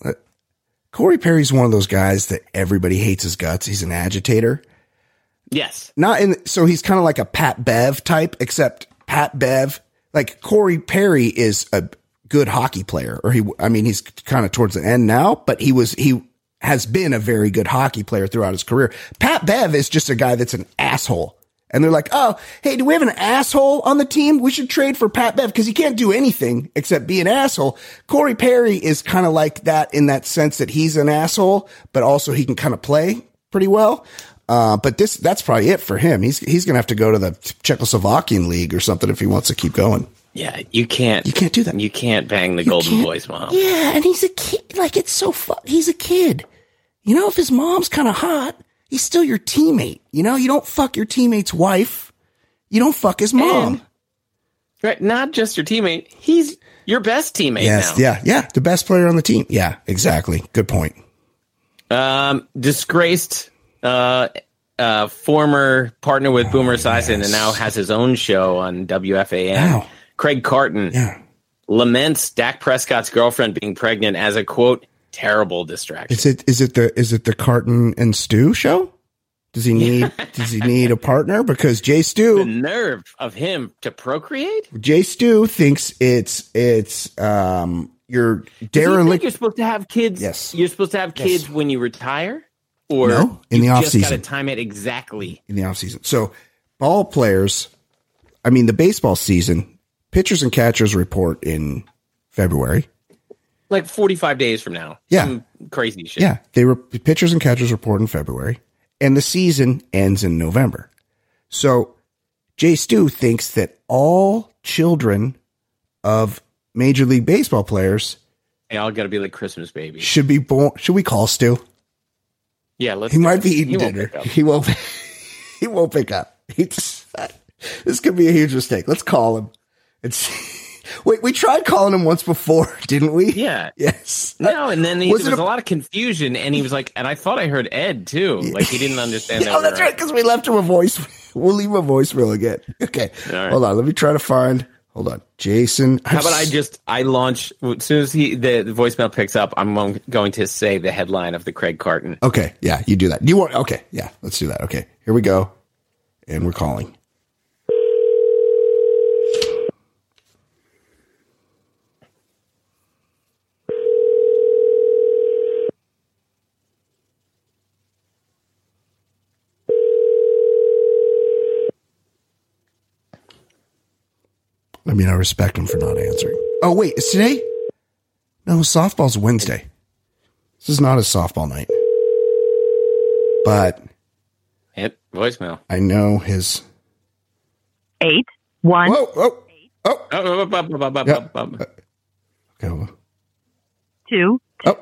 one of those guys that everybody hates his guts. He's an agitator. Yes. So he's kind of like a Pat Bev type, except Pat Bev, like Corey Perry is a good hockey player, he's kind of towards the end now, but he has been a very good hockey player throughout his career. Pat Bev is just a guy that's an asshole. And they're like, oh, hey, do we have an asshole on the team? We should trade for Pat Bev because he can't do anything except be an asshole. Corey Perry is kind of like that in that sense that he's an asshole, but also he can kind of play pretty well. But that's probably it for him. He's going to have to go to the Czechoslovakian league or something if he wants to keep going. Yeah, you can't do that. You can't bang the Golden Boy's mom. Yeah, and he's a kid. Like, it's so fun. He's a kid. If his mom's kind of hot, he's still your teammate. You don't fuck your teammate's wife. You don't fuck his mom. Right, not just your teammate. He's your best teammate now. Yeah, the best player on the team. Yeah, exactly. Good point. Disgraced former partner with Boomer Esiason and now has his own show on WFAN. Craig Carton laments Dak Prescott's girlfriend being pregnant as a quote terrible distraction. Is it the Carton and Stu show? Does he need a partner? Because Jay Stu, the nerve of him to procreate. Jay Stu thinks it's you're derelict. You're supposed to have kids. Yes, you're supposed to have kids when you retire, or no, in the off season. Just got to time it exactly in the off season. So, ball players, I mean, the baseball season, pitchers and catchers report in February, like 45 days from now. Yeah, some crazy shit. Yeah, pitchers and catchers report in February, and the season ends in November. So, Jay Stu thinks that all children of Major League Baseball players, they all got to be like Christmas babies. Should be born. Should we call Stu? Yeah, let's. He might be eating dinner. He won't. He won't pick up. This could be a huge mistake. Let's call him. Wait, we tried calling him once before, didn't we? Yeah. Yes. No, and then there was a lot of confusion, and he was like, and I thought I heard Ed too. Like he didn't understand. Oh, that's right, because we left him a voice. We'll leave him a voicemail again. Okay. Right. Hold on. Let me try to find. Hold on, Jason. How about I launch as soon as the voicemail picks up? I'm going to say the headline of the Craig Carton. Okay, yeah, you do that. You want? Okay, yeah, let's do that. Okay, here we go, and we're calling. I mean, I respect him for not answering. Oh, wait, is today? No, softball's Wednesday. This is not a softball night. But hit voicemail. I know his 8 1. Whoa. Okay. 2. Oh.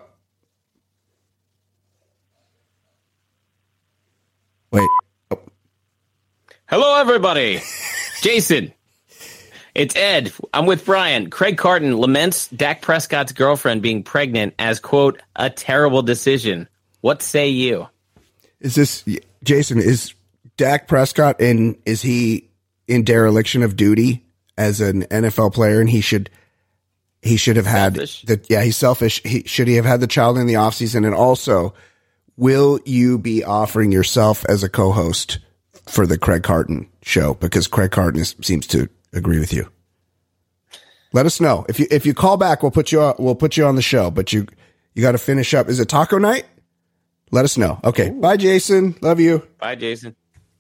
Wait. Oh. Hello, everybody. Jason. It's Ed. I'm with Brian. Craig Carton laments Dak Prescott's girlfriend being pregnant as, quote, a terrible decision. What say you? Is this, Jason, is Dak Prescott is he in dereliction of duty as an NFL player, and he should have had he's selfish. Should he have had the child in the offseason? And also, will you be offering yourself as a co-host for the Craig Carton show? Because Craig Carton seems to agree with you. Let us know. If you call back, we'll put you on the show, but you got to finish up. Is it taco night? Let us know. Okay. Ooh. Bye, Jason. Love you. Bye, Jason.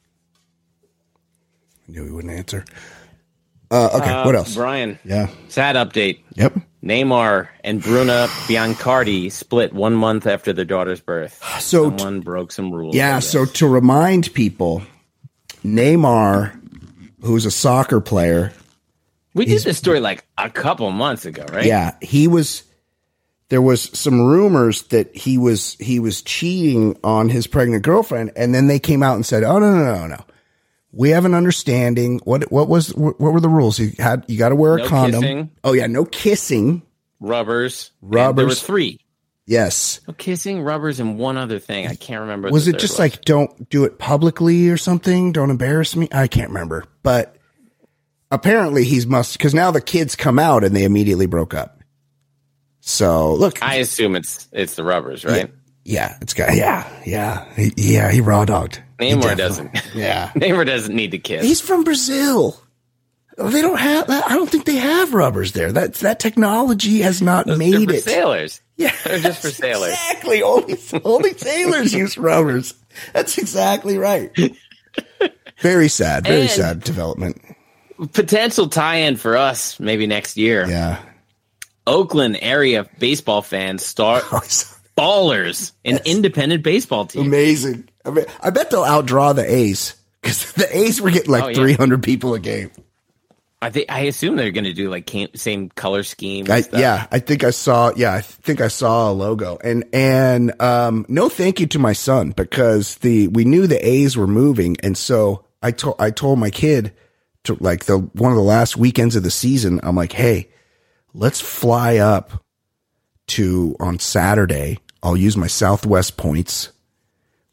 I knew he wouldn't answer. Okay. What else? Brian. Yeah. Sad update. Yep. Neymar and Bruna Biancardi split 1 month after their daughter's birth. So someone broke some rules. Yeah. So to remind people, Neymar, who's a soccer player. We did this story like a couple months ago, right? Yeah. There was some rumors that he was cheating on his pregnant girlfriend, and then they came out and said, "Oh no. We have an understanding." What were the rules? You got to wear a condom. Kissing. Oh yeah, no kissing. Rubbers. There were 3. Yes. No kissing, rubbers, and one other thing. I can't remember. Was it just like don't do it publicly or something? Don't embarrass me. I can't remember. But apparently because now the kids come out and they immediately broke up. So look, I assume it's the rubbers, right? Yeah, it's got he raw dogged. Neymar doesn't. Yeah, Neymar doesn't need to kiss. He's from Brazil. They don't have. I don't think they have rubbers there. That technology has not made it. Sailors. Yeah, they're just for sailors. Exactly. Only sailors use rubbers. That's exactly right. Very sad. Very sad development. Potential tie-in for us maybe next year. Yeah. Oakland area baseball fans start Ballers, an independent baseball team. Amazing. I bet they'll outdraw the A's because the A's were getting 300 people a game. I assume they're going to do same color scheme. I think I saw a logo and no thank you to my son because we knew the A's were moving. And so I told my kid to one of the last weekends of the season, I'm like, hey, let's fly up on Saturday. I'll use my Southwest points.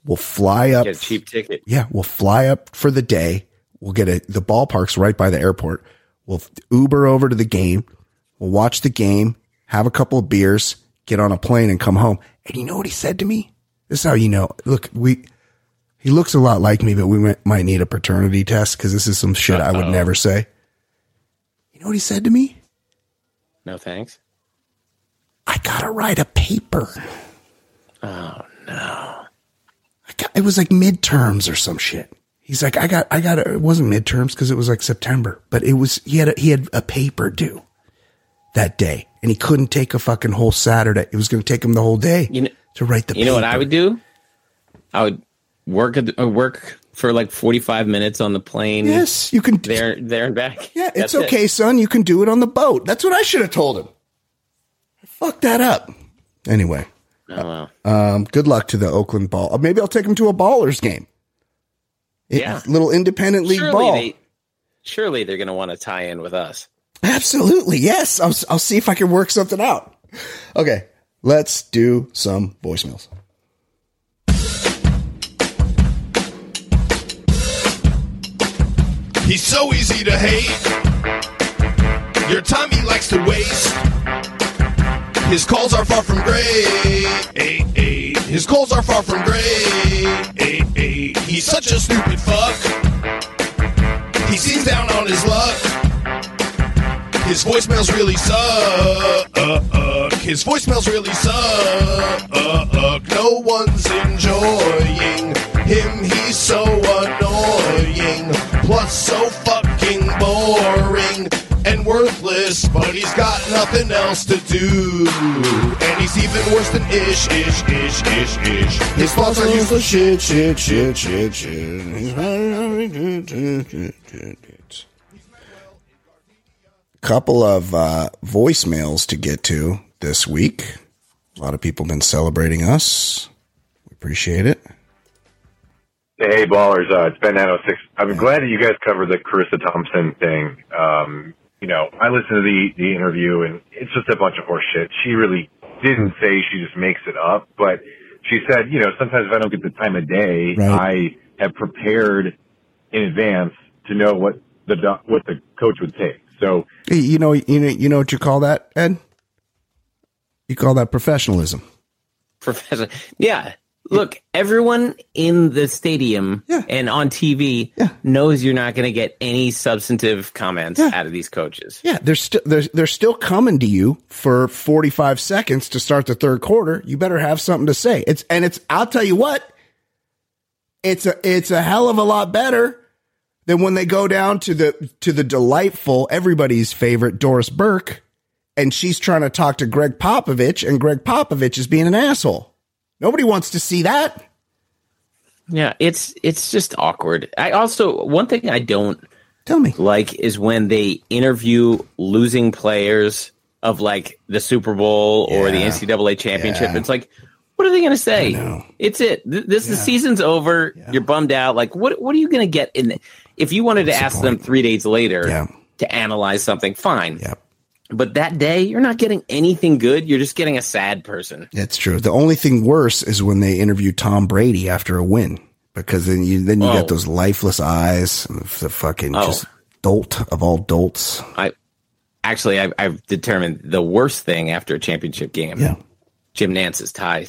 We'll fly up. Get a cheap ticket. Yeah, we'll fly up for the day. We'll get the ballpark's right by the airport. We'll Uber over to the game. We'll watch the game, have a couple of beers, get on a plane, and come home. And you know what he said to me? This is how you know. Look, he looks a lot like me, but we might need a paternity test because this is some shit I would never say. You know what he said to me? No thanks. I gotta write a paper. Oh no. It was like midterms or some shit. He's like, I got it wasn't midterms because it was like September, but he had a paper due that day and he couldn't take a fucking whole Saturday. It was going to take him the whole day to write the paper. You know what I would do? I would work for like 45 minutes on the plane. Yes, you can. There and back. Yeah, it's okay, son. You can do it on the boat. That's what I should have told him. I fucked that up. Anyway. Oh, wow. Good luck to the Oakland Ball. Maybe I'll take him to a Ballers game. Yeah. Little independent league ball. Surely they're going to want to tie in with us. Absolutely. Yes. I'll see if I can work something out. Okay. Let's do some voicemails. He's so easy to hate. Your time he likes to waste. His calls are far from great. His calls are far from great. He's such a stupid fuck. He seems down on his luck. His voicemails really suck. His voicemails really suck. No one's enjoying him. He's so annoying. Plus so fucking boring and worthless, but he's got nothing else to do. And he's even worse than ish. His thoughts are useless shit. Couple of voicemails to get to this week. A lot of people have been celebrating us. We appreciate it. Hey, Ballers. It's Ben 906. I'm glad that you guys covered the Carissa Thompson thing. I listened to the interview, and it's just a bunch of horse shit. She really didn't say, she just makes it up. But she said, sometimes if I don't get the time of day, right, I have prepared in advance to know what the coach would say. So you know what you call that, Ed? You call that professionalism. Yeah. Look, everyone in the stadium and on TV knows you're not going to get any substantive comments out of these coaches. Yeah, they're still coming to you for 45 seconds to start the third quarter. You better have something to say. I'll tell you what, it's a hell of a lot better than when they go down to the delightful, everybody's favorite Doris Burke, and she's trying to talk to Greg Popovich, and Greg Popovich is being an asshole. Nobody wants to see that. Yeah, it's just awkward. One thing I don't like is when they interview losing players of like the Super Bowl or the NCAA championship. Yeah. It's like, what are they going to say? It's it. The season's over. Yeah. You're bummed out. Like, what are you going to get in? If you wanted to ask them 3 days later to analyze something, fine. Yeah. But that day, you're not getting anything good. You're just getting a sad person. That's true. The only thing worse is when they interview Tom Brady after a win, because then you get those lifeless eyes, and the fucking just dolt of all dolts. I've determined the worst thing after a championship game. Yeah. Jim Nance's tie.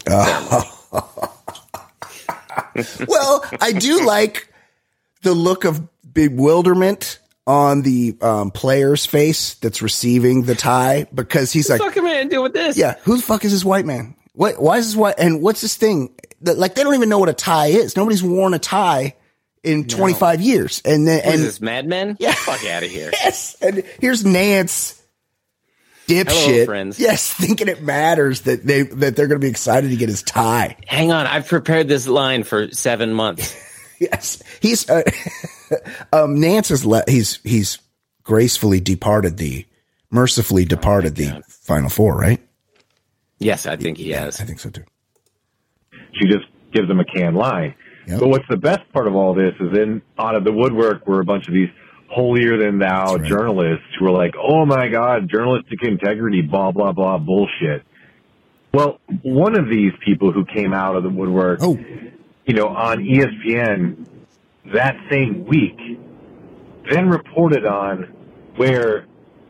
Well, I do like the look of bewilderment on the player's face that's receiving the tie, because he's like, "What the fuck am I gonna do with this?" Yeah, who the fuck is this white man? Why is this white? And what's this thing? Like, they don't even know what a tie is. Nobody's worn a tie in 25 years. And then, is this Mad Men? Yeah, fuck out of here. Yes, and here's Nance, dipshit. Hello, friends. Yes, thinking it matters that they're going to be excited to get his tie. Hang on, I've prepared this line for 7 months. Yes, he's Nance is he's gracefully mercifully departed the Final Four, right? Yes, I think he has. I think so too. She just gives him a canned line. Yep. But what's the best part of all this is then out of the woodwork were a bunch of these holier than thou journalists who were like, "Oh my God, journalistic integrity, blah blah blah bullshit." Well, one of these people who came out of the woodwork on ESPN that same week, then reported on where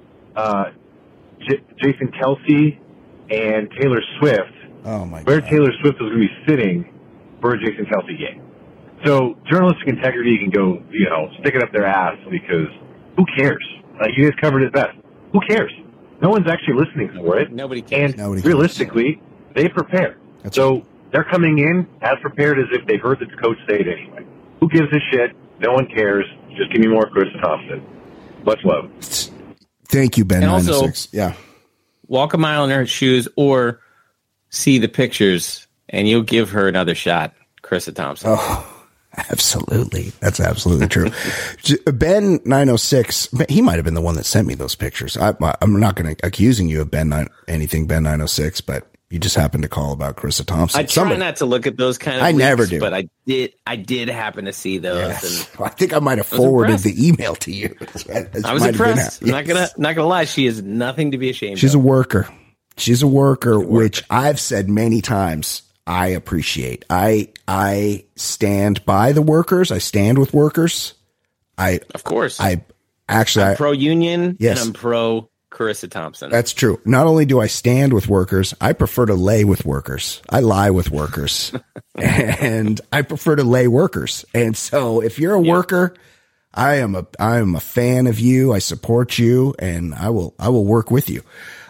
Jason Kelce and Taylor Swift, Taylor Swift was going to be sitting for a Jason Kelce game. So journalistic integrity can go, stick it up their ass, because who cares? You guys covered it best. Who cares? No one's actually listening for it. Nobody cares. And realistically, they prepare. So they're coming in as prepared as if they heard the coach say it anyway. Who gives a shit? No one cares. Just give me more Chris Thompson. Much love. Thank you, Ben. And also, yeah. Walk a mile in her shoes or see the pictures, and you'll give her another shot, Carissa Thompson. Oh, absolutely. That's absolutely true. Ben 906, he might have been the one that sent me those pictures. I'm not going to accusing you of Ben 906, but you just happened to call about Carissa Thompson. I try not to look at those kind of leaks, never do. But I did happen to see those. Yes. And I think I might have forwarded the email to you. I was impressed. I'm not gonna lie. She is nothing to be ashamed of. She's a worker. She's a worker, which I've said many times I appreciate. I stand by the workers. I stand with workers. Of course. I'm pro-union, yes. And I'm pro Carissa Thompson. That's true. Not only do I stand with workers, I prefer to lay with workers. I lie with workers. And I prefer to lay workers. And so if you're a worker, I am a fan of you. I support you, and I will work with you.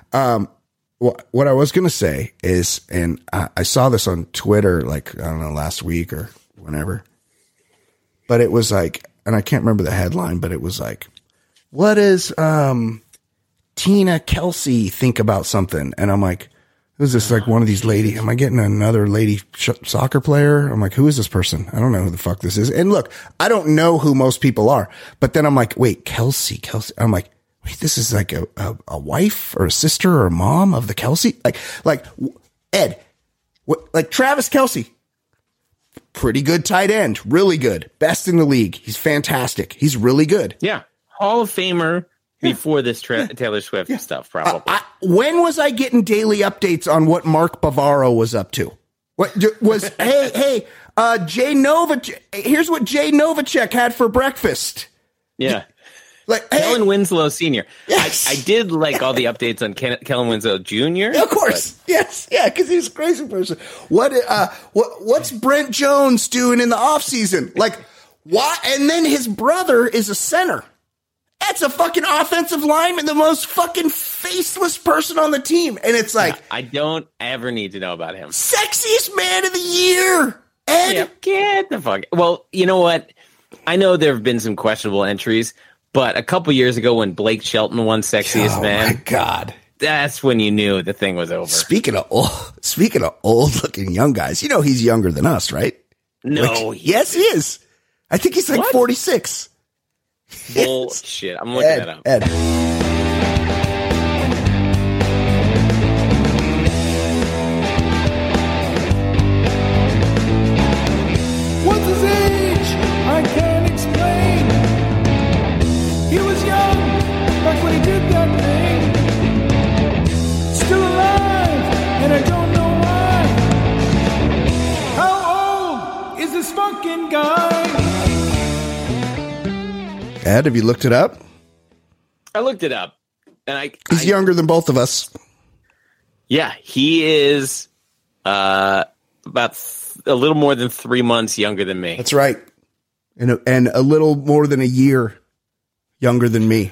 What I was going to say is, and I saw this on Twitter, like, I don't know, last week or whenever, but it was like, and I can't remember the headline, but it was like, what is, Tina Kelce think about something? And I'm like, who's this? Like one of these lady? Am I getting another lady soccer player? I'm like, who is this person? I don't know who the fuck this is. And look, I don't know who most people are, but then I'm like, wait, Kelce. I'm like, wait, this is like a wife or a sister or a mom of the Kelce? Like Ed, like Travis Kelce, pretty good tight end, really good, best in the league. He's fantastic. He's really good. Yeah. Hall of Famer. Before this Taylor Swift stuff, probably. When was I getting daily updates on what Mark Bavaro was up to? What was, hey, Jay Novacek, here's what Jay Novacek had for breakfast. Yeah. Like, Kellen Winslow Sr. Yes. I did like all the updates on Kellen Winslow Jr. Of course. Yes. Yeah. Cause he's a crazy person. What's Brent Jones doing in the off season? Like, why? And then his brother is a center. That's a fucking offensive lineman, the most fucking faceless person on the team. And it's like, I don't ever need to know about him. Sexiest man of the year. Ed. Yeah, get the fuck. Well, you know what? I know there have been some questionable entries, but a couple years ago when Blake Shelton won Sexiest Man. Oh my God. That's when you knew the thing was over. Speaking of old looking young guys, he's younger than us, right? No. Yes, he is. I think he's like 46. Bullshit. I'm looking that up. Ed. What's his age? I can't explain. He was young back when he did that thing. Still alive, and I don't know why. How old is this fucking guy? Ed, have you looked it up? I looked it up, and he's younger than both of us. Yeah, he is about a little more than 3 months younger than me. That's right, and a little more than a year younger than me.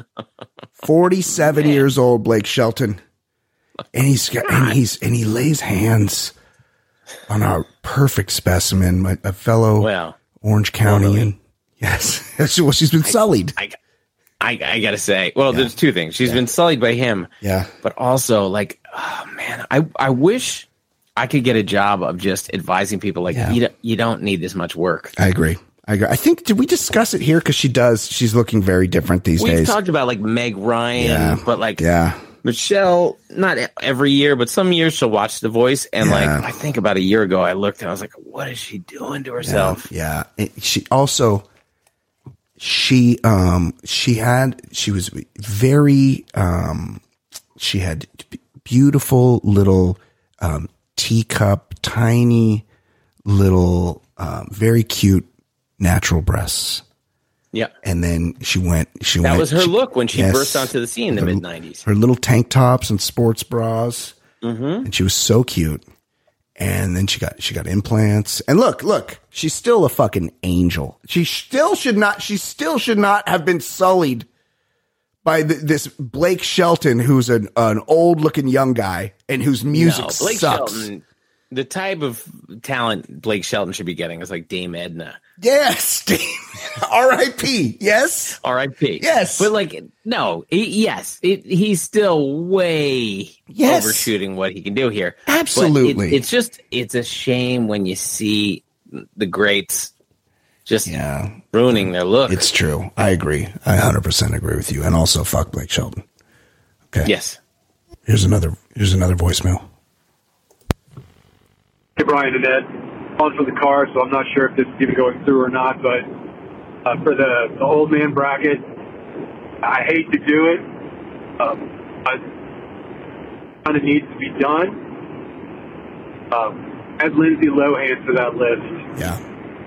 47 years old, Blake Shelton, and he lays hands on our perfect specimen, a fellow Orange County. Yes. Well, she's been sullied. I gotta say, there's two things. She's been sullied by him. Yeah. But also, like, oh man, I wish I could get a job of just advising people. Like, you don't need this much work. I agree. I think, did we discuss it here? Cause she's looking very different these days. We've talked about like Meg Ryan, but like, Michelle, not every year, but some years she'll watch The Voice. And like, I think about a year ago, I looked and I was like, what is she doing to herself? Yeah. She also, she was very, she had beautiful little, teacup, tiny very cute natural breasts. Yeah. And then that was her look when she burst onto the scene in the mid-90s. Her little tank tops and sports bras. Mm-hmm. And she was so cute. And then she got implants. And look, she's still a fucking angel. She still should not have been sullied by this Blake Shelton, who's an old looking young guy and whose music Blake sucks. Shelton, the type of talent Blake Shelton should be getting is like Dame Edna. Yes. R.I.P. Yes. R.I.P. Yes. But he's still way overshooting what he can do here. Absolutely. But it's a shame when you see the greats just ruining their look. It's true. I agree. I 100% agree with you. And also, fuck Blake Shelton. Okay. Yes. Here's another voicemail. Hey, Brian and Ed. On for the car, so I'm not sure if this is even going through or not, but for the old man bracket, I hate to do it, but kind of needs to be done. Add Lindsay Lohan to that list. Yeah.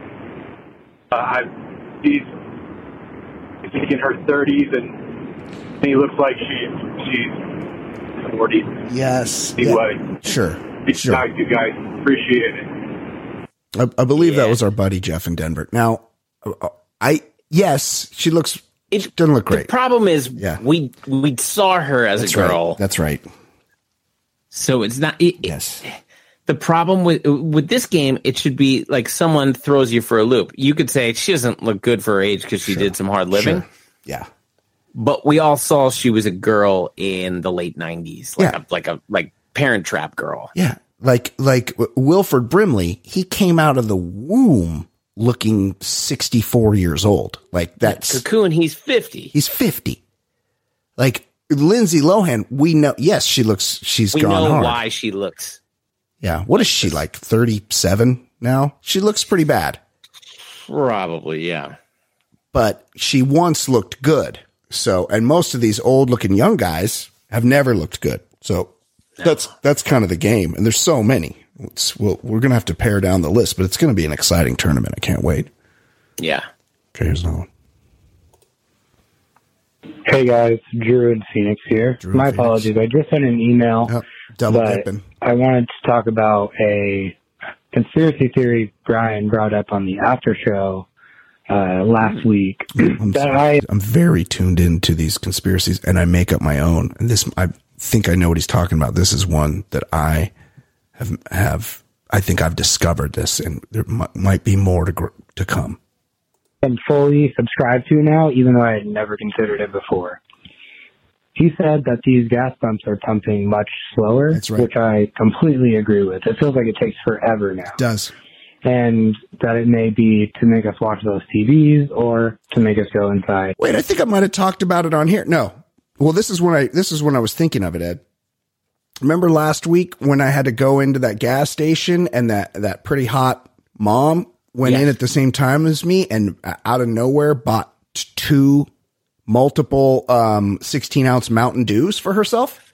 She's in her 30s, and he looks like she's 40. Yes. Anyway. Yeah. Sure. You guys appreciate it. I believe that was our buddy Jeff in Denver. Now, she doesn't look great. The problem is we saw her as a girl. Right. That's right. So it's not. Yes. The problem with this game, it should be like someone throws you for a loop. You could say she doesn't look good for her age because she did some hard living. Sure. Yeah. But we all saw she was a girl in the late 90s, like Parent Trap girl. Yeah. Like Wilford Brimley, he came out of the womb looking 64 years old. Like that's Cocoon, he's 50. He's 50. Like Lindsay Lohan, we know, yes, she's gone hard. We know why she looks. Yeah. What is she, like 37 now? She looks pretty bad. Probably, yeah. But she once looked good. So, and most of these old looking young guys have never looked good. So that's kind of the game. And there's so many. We're going to have to pare down the list, but it's going to be an exciting tournament. I can't wait. Yeah. Okay, here's another one. Hey guys, Drew in Phoenix here. My apologies. I just sent an email. Double dipping. I wanted to talk about a conspiracy theory Brian brought up on the after show last week. I'm very tuned into these conspiracies, and I make up my own. And I think I know what he's talking about. This is one that I have. I think I've discovered this, and there might be more to come. I'm fully subscribed to now, even though I had never considered it before. He said that these gas pumps are pumping much slower, That's right. which I completely agree with. It feels like it takes forever now. It does. And that it may be to make us watch those TVs or to make us go inside. Wait, I think I might have talked about it on here. No. Well, this is when I was thinking of it, Ed. Remember last week when I had to go into that gas station and that pretty hot mom went in at the same time as me and out of nowhere bought two multiple 16-ounce Mountain Dews for herself?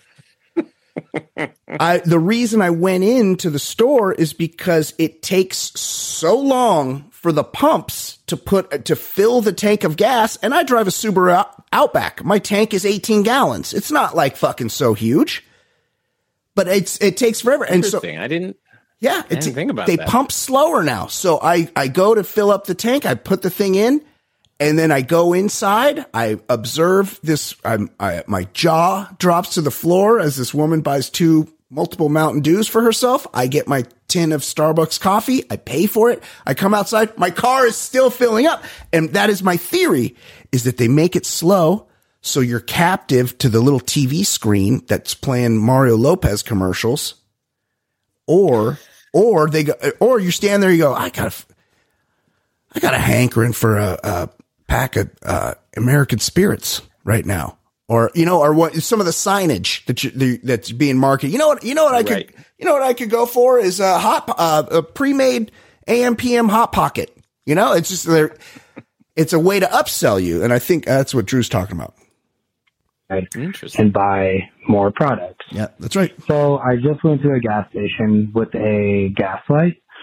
The reason I went into the store is because it takes so long for the pumps to fill the tank of gas, and I drive a Subaru Outback. My tank is 18 gallons. It's not like fucking so huge, but it takes forever. And so I didn't think about they that. pump slower now. So I go to fill up the tank, I put the thing in, and then I go inside. I observe this. My jaw drops to the floor as this woman buys two multiple Mountain Dews for herself. I get my tin of Starbucks coffee. I pay for it. I come outside. My car is still filling up. And that is my theory, is that they make it slow so you're captive to the little TV screen that's playing Mario Lopez commercials. Or you stand there, you go, I got a hankering for a pack of American Spirits right now, or what some of the signage that's being marketed. You know what I could go for is a pre-made AM PM Hot Pocket. It's just it's a way to upsell you, and I think that's what Drew's talking about. And buy more products. Yeah, that's right. So I just went to a gas station with a gas light,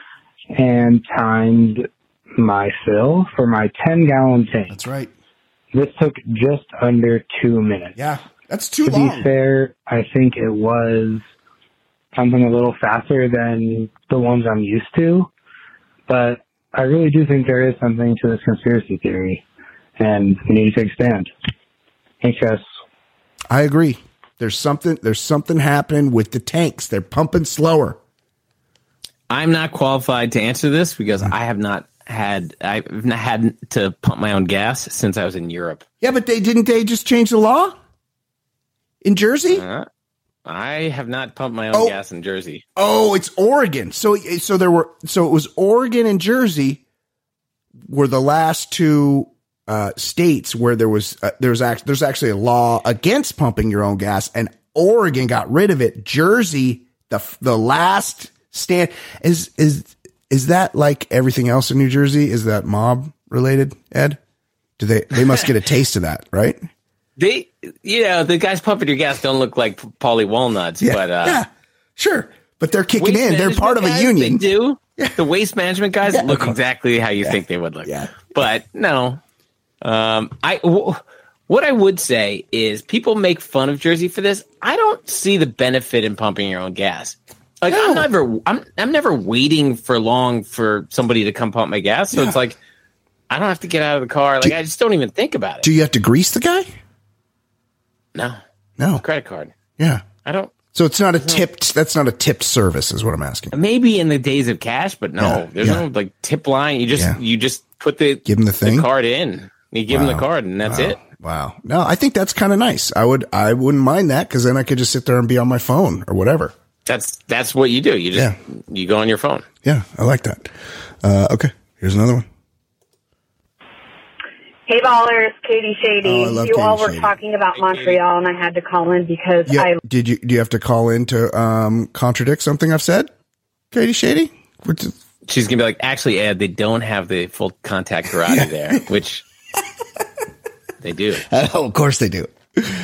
and timed my fill for my 10-gallon tank. That's right. This took just under 2 minutes. Yeah, that's too long. To be fair, I think it was something a little faster than the ones I'm used to, but I really do think there is something to this conspiracy theory, and we need to take a stand. Thanks, guys. I agree. There's something happening with the tanks. They're pumping slower. I'm not qualified to answer this because I've not had to pump my own gas since I was in Europe. Yeah, but they just change the law in Jersey? I have not pumped my own gas in Jersey. Oh, it's Oregon. So it was Oregon and Jersey were the last two states where there's actually a law against pumping your own gas, and Oregon got rid of it. Jersey, the last stand is that like everything else in New Jersey? Is that mob related, Ed? They must get a taste of that, right? The guys pumping your gas don't look like Paulie Walnuts, but yeah, sure. But they're kicking in. They're part of a union. They do. Yeah. The waste management guys look exactly how you think they would look. Yeah. But no. What I would say is people make fun of Jersey for this. I don't see the benefit in pumping your own gas. Like I'm never waiting for long for somebody to come pump my gas. So it's like I don't have to get out of the car. Like I just don't even think about it. Do you have to grease the guy? No. Credit card. Yeah. I don't. So it's not that's not a tipped service is what I'm asking. Maybe in the days of cash, but no, there's no like tip line. You just put give him the card in. You give him the card and that's it. Wow. No, I think that's kind of nice. I wouldn't mind that because then I could just sit there and be on my phone or whatever. That's what you do. You just you go on your phone. Yeah, I like that. Okay, here's another one. Hey ballers, Katie Shady. Oh, I love you Katie all were Shady. talking about Montreal, and I had to call in because Do you have to call in to contradict something I've said, Katie Shady? She's gonna be like, actually, Ed, they don't have the full contact karate there, which they do. Oh, of course they do.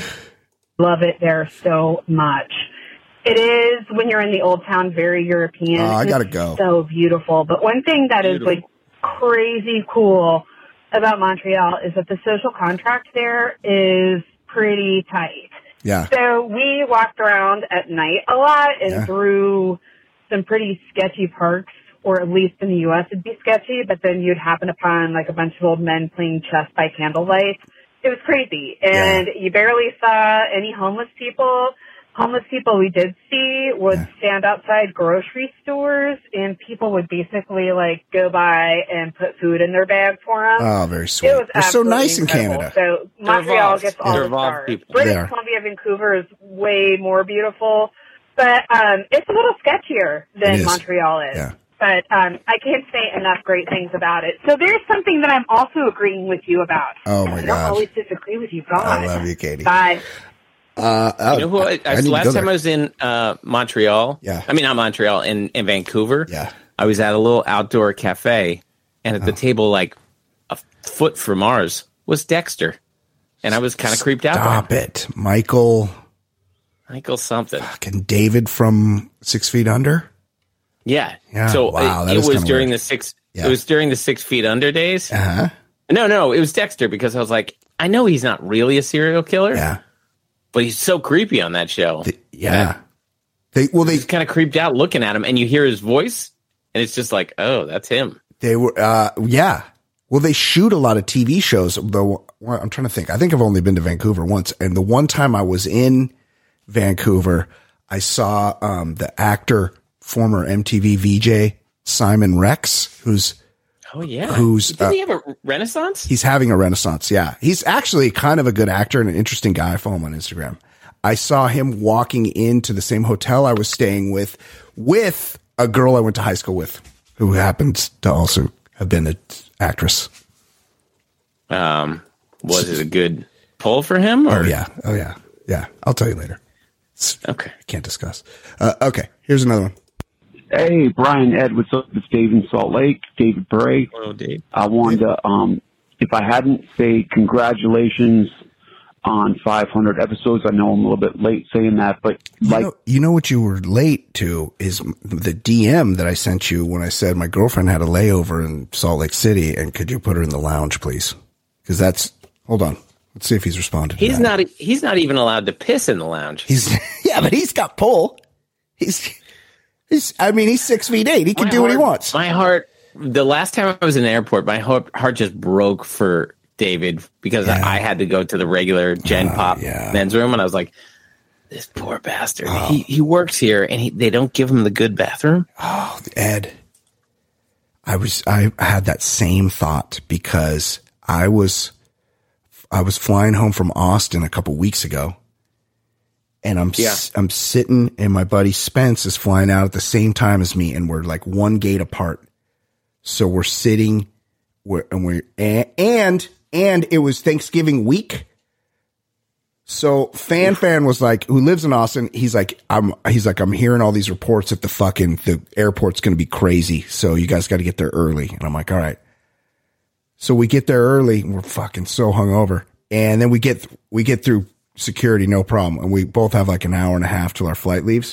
Love it there so much. It is, when you're in the Old Town, very European. I gotta go. So beautiful. But one thing that is like crazy cool about Montreal is that the social contract there is pretty tight. Yeah. So we walked around at night a lot and through some pretty sketchy parks, or at least in the U.S. it'd be sketchy, but then you'd happen upon like a bunch of old men playing chess by candlelight. It was crazy. And you barely saw any homeless people. Homeless people we did see would stand outside grocery stores, and people would basically like go by and put food in their bag for them. Oh, very sweet. It was They're so nice incredible. In Canada. So Montreal gets all the stars. British Columbia, Vancouver is way more beautiful, but it's a little sketchier than Montreal is. Yeah. But I can't say enough great things about it. So there's something that I'm also agreeing with you about. Oh my God! I don't always disagree with you. God, I love you, Katie. Bye. You know who? Last time I was in Montreal, I mean not Montreal, in Vancouver. Yeah, I was at a little outdoor cafe, and at the table, like a foot from ours, was Dexter, and I was kind of creeped out. Stop it, Michael something. Fucking David from 6 Feet Under. Yeah. So it was during the 6. It was during the 6 Feet Under days. No, it was Dexter because I was like, I know he's not really a serial killer. Yeah. But he's so creepy on that show. They kind of creeped out looking at him, and you hear his voice, and it's just like, oh, that's him. They were, Well, they shoot a lot of TV shows. Though I'm trying to think. I think I've only been to Vancouver once, and the one time I was in Vancouver, I saw the actor, former MTV VJ Simon Rex, who's. Oh yeah. Did he have a renaissance? He's having a renaissance. Yeah. He's actually kind of a good actor and an interesting guy. I follow him on Instagram. I saw him walking into the same hotel I was staying with a girl I went to high school with, who happens to also have been an actress. Was it a good pull for him? Or? Oh yeah. Yeah. I'll tell you later. Okay. I can't discuss. Okay. Here's another one. Hey, Brian, Ed, what's up? It's Dave in Salt Lake, David Bray. Hello, Dave. I wanted to, if I hadn't, say congratulations on 500 episodes. I know I'm a little bit late saying that, but you know what you were late to is the DM that I sent you when I said my girlfriend had a layover in Salt Lake City and could you put her in the lounge, please? Because hold on. Let's see if he's responded. He's not even allowed to piss in the lounge. But he's got pull. He's 6'8". He can do what he wants. My heart, the last time I was in the airport, my heart just broke for David because I had to go to the regular Gen Pop men's room, and I was like, this poor bastard. He works here, and they don't give him the good bathroom. Oh, Ed. I had that same thought because I was flying home from Austin a couple weeks ago, and I'm sitting, and my buddy Spence is flying out at the same time as me, and we're like one gate apart. So we're sitting, and it was Thanksgiving week. So Fan was like, who lives in Austin, he's like, I'm hearing all these reports that the airport's going to be crazy. So you guys got to get there early. And I'm like, all right. So we get there early and we're fucking so hungover. And then we get through security, no problem. And we both have like an hour and a half till our flight leaves.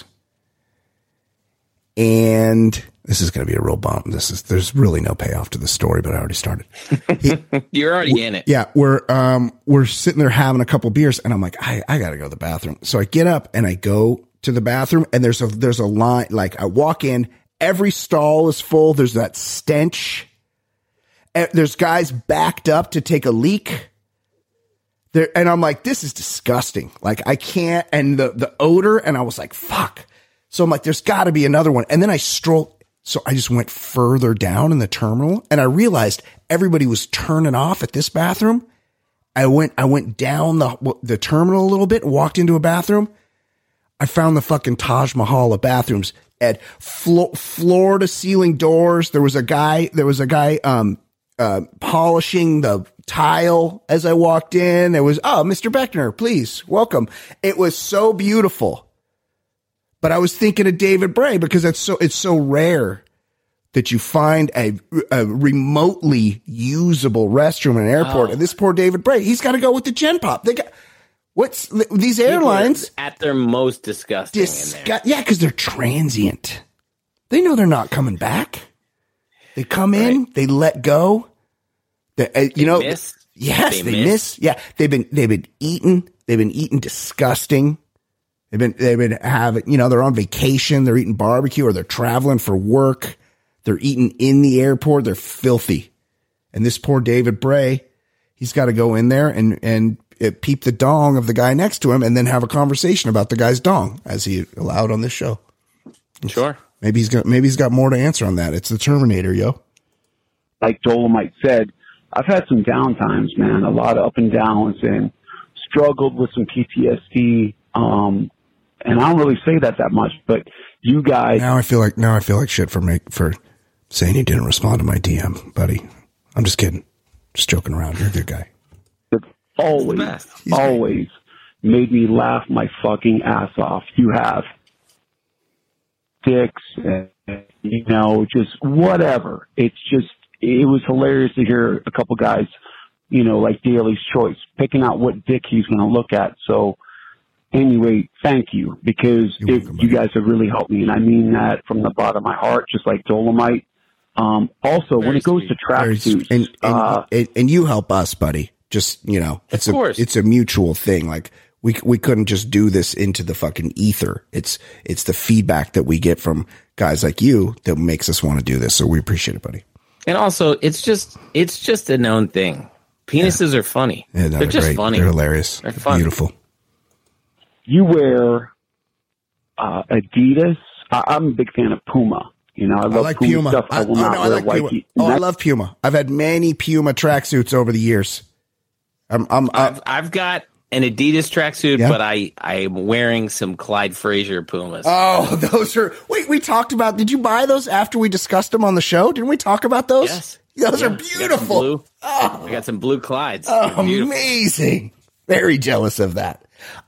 And this is going to be a real bump. There's really no payoff to the story, but I already started. You're already in it. Yeah. We're sitting there having a couple beers and I'm like, I got to go to the bathroom. So I get up and I go to the bathroom and there's a line, like I walk in, every stall is full. There's that stench. There's guys backed up to take a leak there. And I'm like, this is disgusting. Like I can't, and the odor. And I was like, fuck. So I'm like, there's got to be another one. And then I strolled. So I just went further down in the terminal and I realized everybody was turning off at this bathroom. I went down the terminal a little bit and walked into a bathroom. I found the fucking Taj Mahal of bathrooms at floor to ceiling doors. There was a guy polishing the tile as I walked in. There was, Mr. Beckner, please welcome. It was so beautiful. But I was thinking of David Bray because it's so rare that you find a remotely usable restroom in an airport. And this poor David Bray, he's got to go with the Gen Pop. These airlines at their most disgusting in there. Yeah, because they're transient. They know they're not coming back. They come in, they let go. Miss. Yes, they miss. Yeah, they've been eating. They've been eating disgusting. They've been having, they're on vacation, they're eating barbecue or they're traveling for work. They're eating in the airport. They're filthy. And this poor David Bray, he's got to go in there and peep the dong of the guy next to him and then have a conversation about the guy's dong as he allowed on this show. Sure. Maybe he's got more to answer on that. It's the Terminator, yo. Like Dolomite said, I've had some down times, man, a lot of up and downs and struggled with some PTSD. And I don't really say that much, but you guys. Now I feel like shit for saying you didn't respond to my DM, buddy. I'm just kidding. Just joking around. You're a good guy. It's always made me laugh my fucking ass off. You have dicks, just whatever. It was hilarious to hear a couple guys, like Daly's Choice, picking out what dick he's going to look at. So anyway, thank you, because you guys have really helped me. And I mean that from the bottom of my heart, just like Dolomite. Also, when it goes to tracksuits, and you help us, buddy. Just, it's a mutual thing. Like we couldn't just do this into the fucking ether. It's the feedback that we get from guys like you that makes us want to do this. So we appreciate it, buddy. And also, it's just a known thing. Penises are funny. Yeah, they're just great. Funny. They're hilarious. They're fun. Beautiful. You wear Adidas. I'm a big fan of Puma. I like Puma stuff. I will not wear Nike. I love Puma. I've had many Puma tracksuits over the years. I've got an Adidas tracksuit, but I'm wearing some Clyde Frazier Pumas. Oh, those are. Wait, we talked about. Did you buy those after we discussed them on the show? Didn't we talk about those? Yes. Those are beautiful. I got some blue Clydes. Oh, amazing. Very jealous of that.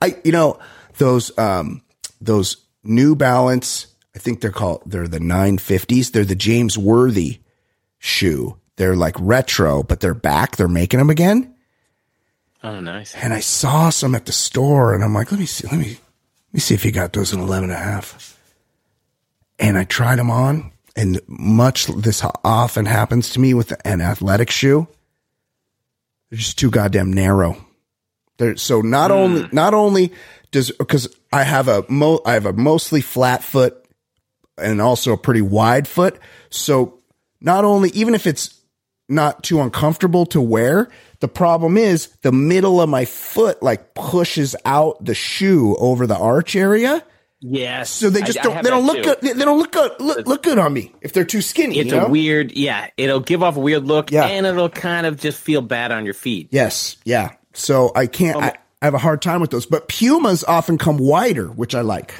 Those New Balance, I think they're the 950s. They're the James Worthy shoe. They're like retro, but they're back. They're making them again. Oh, nice. And I saw some at the store, and I'm like, let me see if you got those in 11.5. And I tried them on, and much this often happens to me with an athletic shoe. They're just too goddamn narrow. So not only does, because I have a mostly flat foot and also a pretty wide foot. So not only, even if it's not too uncomfortable to wear, the problem is the middle of my foot like pushes out the shoe over the arch area. Yes. So they just don't look good. They don't look good on me if they're too skinny. It's a weird, it'll give off a weird look, Yeah. and it'll kind of just feel bad on your feet. Yes. Yeah. So I can't, I have a hard time with those, but Pumas often come wider, which I like.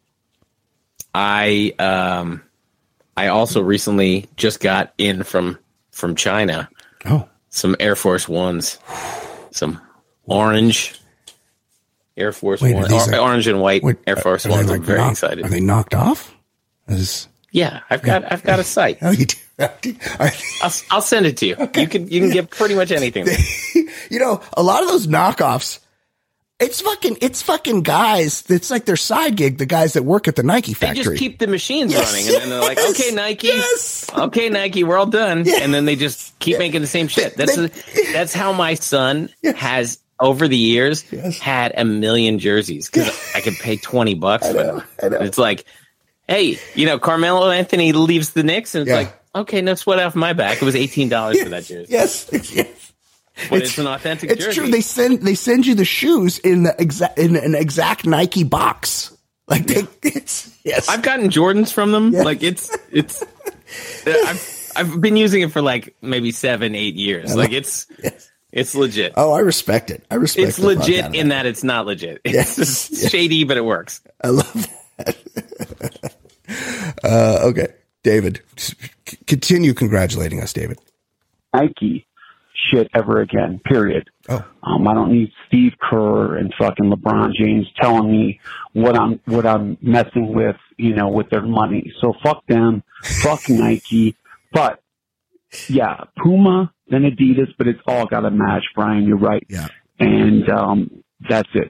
I also recently just got in from China. Oh. Some Air Force Ones, some orange Air Force One, orange and white Air Force Ones. I'm very excited. Are they knocked off? Yeah, I've got a site. Oh, you do. I'll send it to you. Okay. You can get pretty much anything. You know, a lot of those knockoffs, it's fucking guys. It's like their side gig. The guys that work at the Nike factory. They just keep the machines running, and then they're like, "Okay, Nike, okay, Nike, we're all done." Yeah. And then they just keep making the same shit. That's how my son has over the years had 1 million jerseys because I could pay $20 for them. It's like, hey, Carmelo Anthony leaves the Knicks, and it's like, okay, no sweat off my back. It was $18 for that jersey. Yes. But it's an authentic jersey. It's true. They send you the shoes in an exact Nike box. Like yes. I've gotten Jordans from them. Yes. Like it's I've been using it for like maybe 7-8 years. Like it's legit. Oh, I respect it. It's legit in that it's not legit. It's shady, but it works. I love that. Okay, David, continue congratulating us, David. Nike shit ever again, period. Oh. I don't need Steve Kerr and fucking LeBron James telling me what I'm messing with, with their money. So fuck them, fuck Nike. But yeah, Puma, then Adidas, but it's all got to match, Brian. You're right. Yeah. And that's it.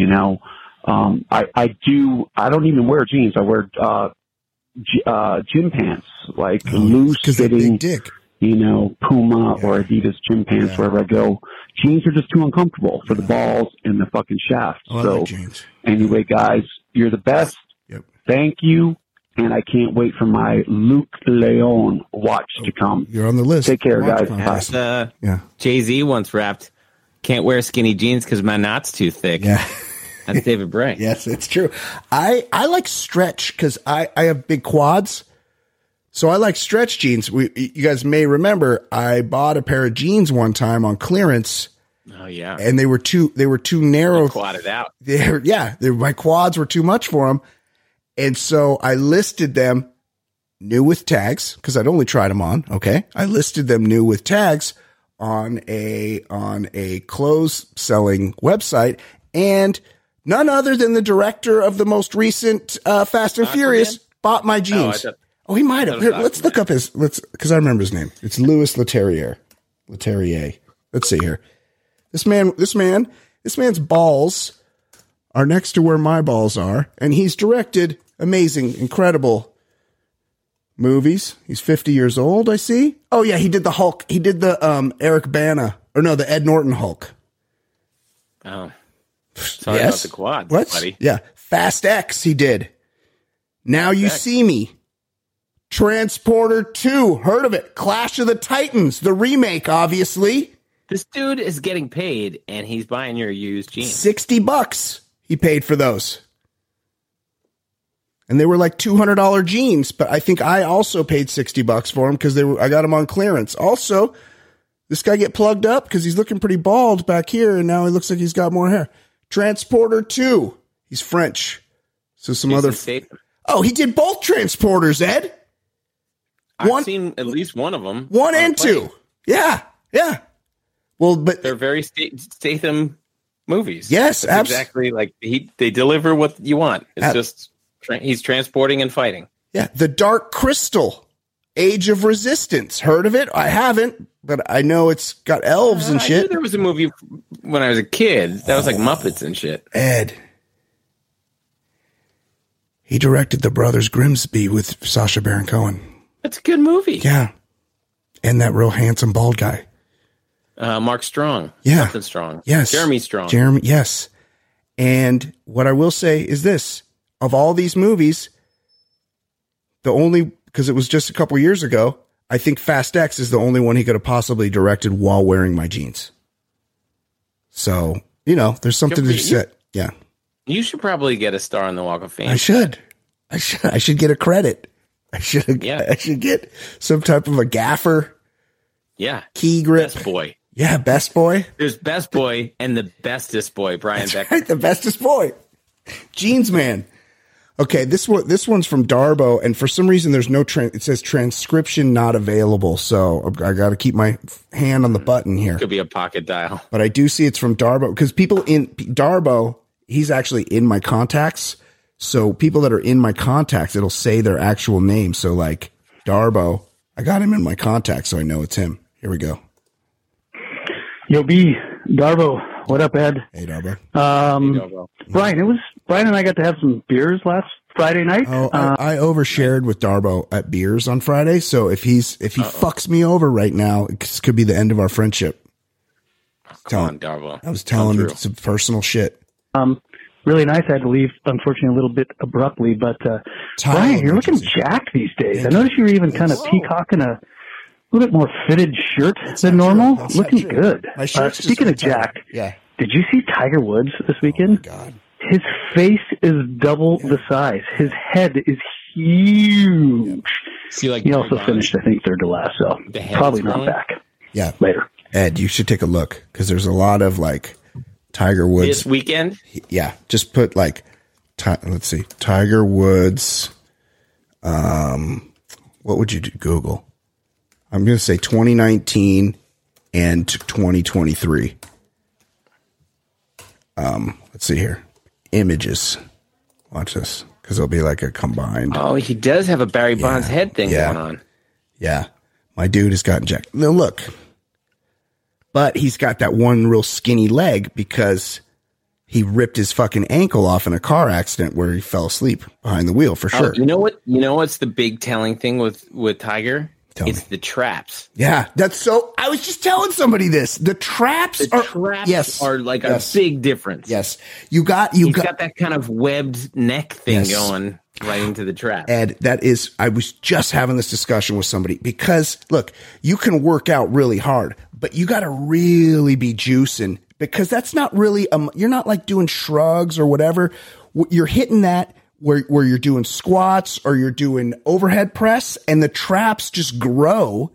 I don't even wear jeans. I wear gym pants, like loose fitting, Puma or Adidas gym pants wherever I go. Jeans are just too uncomfortable for the balls and the fucking shaft. Oh, so like jeans. Anyway, guys, you're the best. Yep. Thank you. And I can't wait for my Luke Leon watch to come. You're on the list. Take care, guys. Jay-Z once rapped, "Can't wear skinny jeans because my knot's too thick." Yeah. That's David Bray. Yes, it's true. I like stretch because I have big quads. So I like stretch jeans. You guys may remember I bought a pair of jeans one time on clearance. Oh yeah. And they were too narrow. You quadded out. My quads were too much for them. And so I listed them new with tags because I'd only tried them on. Okay. I listed them new with tags on a clothes selling website, and none other than the director of the most recent Fast and Furious bought my jeans. Oh, he might have. Here, let's look up because I remember his name. It's Louis Leterrier. Let's see here. This man's balls are next to where my balls are, and he's directed amazing, incredible movies. He's 50 years old, I see. Oh yeah, he did the Hulk. He did the Eric Bana, the Ed Norton Hulk. Oh. Sorry about the quad, buddy. Yeah. Fast X he did. Now You See Me. Transporter 2. Heard of it. Clash of the Titans. The remake, obviously. This dude is getting paid, and he's buying your used jeans. $60 he paid for those. And they were like $200 jeans, but I think I also paid $60 for them because I got them on clearance. Also, this guy get plugged up because he's looking pretty bald back here, and now he looks like he's got more hair. Transporter 2. He's French. So Oh, he did both Transporters, Ed. I've seen at least one of them. 1 and 2. Yeah. Well, but they're very Statham movies. Yes, exactly. Like they deliver what you want. It's just he's transporting and fighting. Yeah, The Dark Crystal, Age of Resistance. Heard of it? I haven't, but I know it's got elves and shit. There was a movie when I was a kid. That was like Muppets and shit. Ed. He directed The Brothers Grimsby with Sacha Baron Cohen. That's a good movie. Yeah. And that real handsome bald guy. Mark Strong. Yeah. Something Strong. Yes. Jeremy Strong. Yes. And what I will say is this. Of all these movies, because it was just a couple years ago, I think Fast X is the only one he could have possibly directed while wearing my jeans. So, there's something to say. Yeah. You should probably get a star on the Walk of Fame. I should get a credit. I should get some type of a gaffer. Yeah. Key grip. Best boy. Yeah, best boy. There's best boy and the bestest boy, Brian Beck. Right, the bestest boy. Jeans man. Okay, this one's from Darbo, and for some reason there's no it says transcription not available, so I got to keep my hand on the button here. Could be a pocket dial. But I do see it's from Darbo, because people in Darbo, he's actually in my contacts, so people that are in my contacts, it'll say their actual name. So like Darbo, I got him in my contacts, so I know it's him. Here we go. Yo, B, Darbo. What up, Ed? Hey, Darbo. Brian and I got to have some beers last Friday night. Oh, I overshared with Darbo at beers on Friday, so if he fucks me over right now, it could be the end of our friendship. Come on, Darbo. I was telling him some personal shit. Really nice. I had to leave, unfortunately, a little bit abruptly, but Brian, you're looking jacked these days. I noticed you were even kind of peacocking a little bit more fitted shirt than normal. Looking good. Speaking of jacked, did you see Tiger Woods this weekend? Oh, God. His face is double the size. His head is huge. He also finished, I think, third to last, so probably not back. Yeah. Later. Ed, you should take a look, because there's a lot of like Tiger Woods. This weekend? Yeah. Just put like, let's see, Tiger Woods. What would you do? Google. I'm going to say 2019 and 2023. Let's see here. Images. Watch this, because it'll be like a combined. Oh, he does have a Barry Bonds head thing going on. Yeah. My dude has gotten jacked. Now look. But he's got that one real skinny leg because he ripped his fucking ankle off in a car accident where he fell asleep behind the wheel, for sure. You know what? You know what's the big telling thing with Tiger? It's the traps. Yeah, that's so. I was just telling somebody this. The traps are like a big difference. Yes, he's got that kind of webbed neck thing going right into the trap. Ed, I was just having this discussion with somebody, because look, you can work out really hard, but you got to really be juicing, because that's not really you're not like doing shrugs or whatever. You're hitting that where you're doing squats or you're doing overhead press, and the traps just grow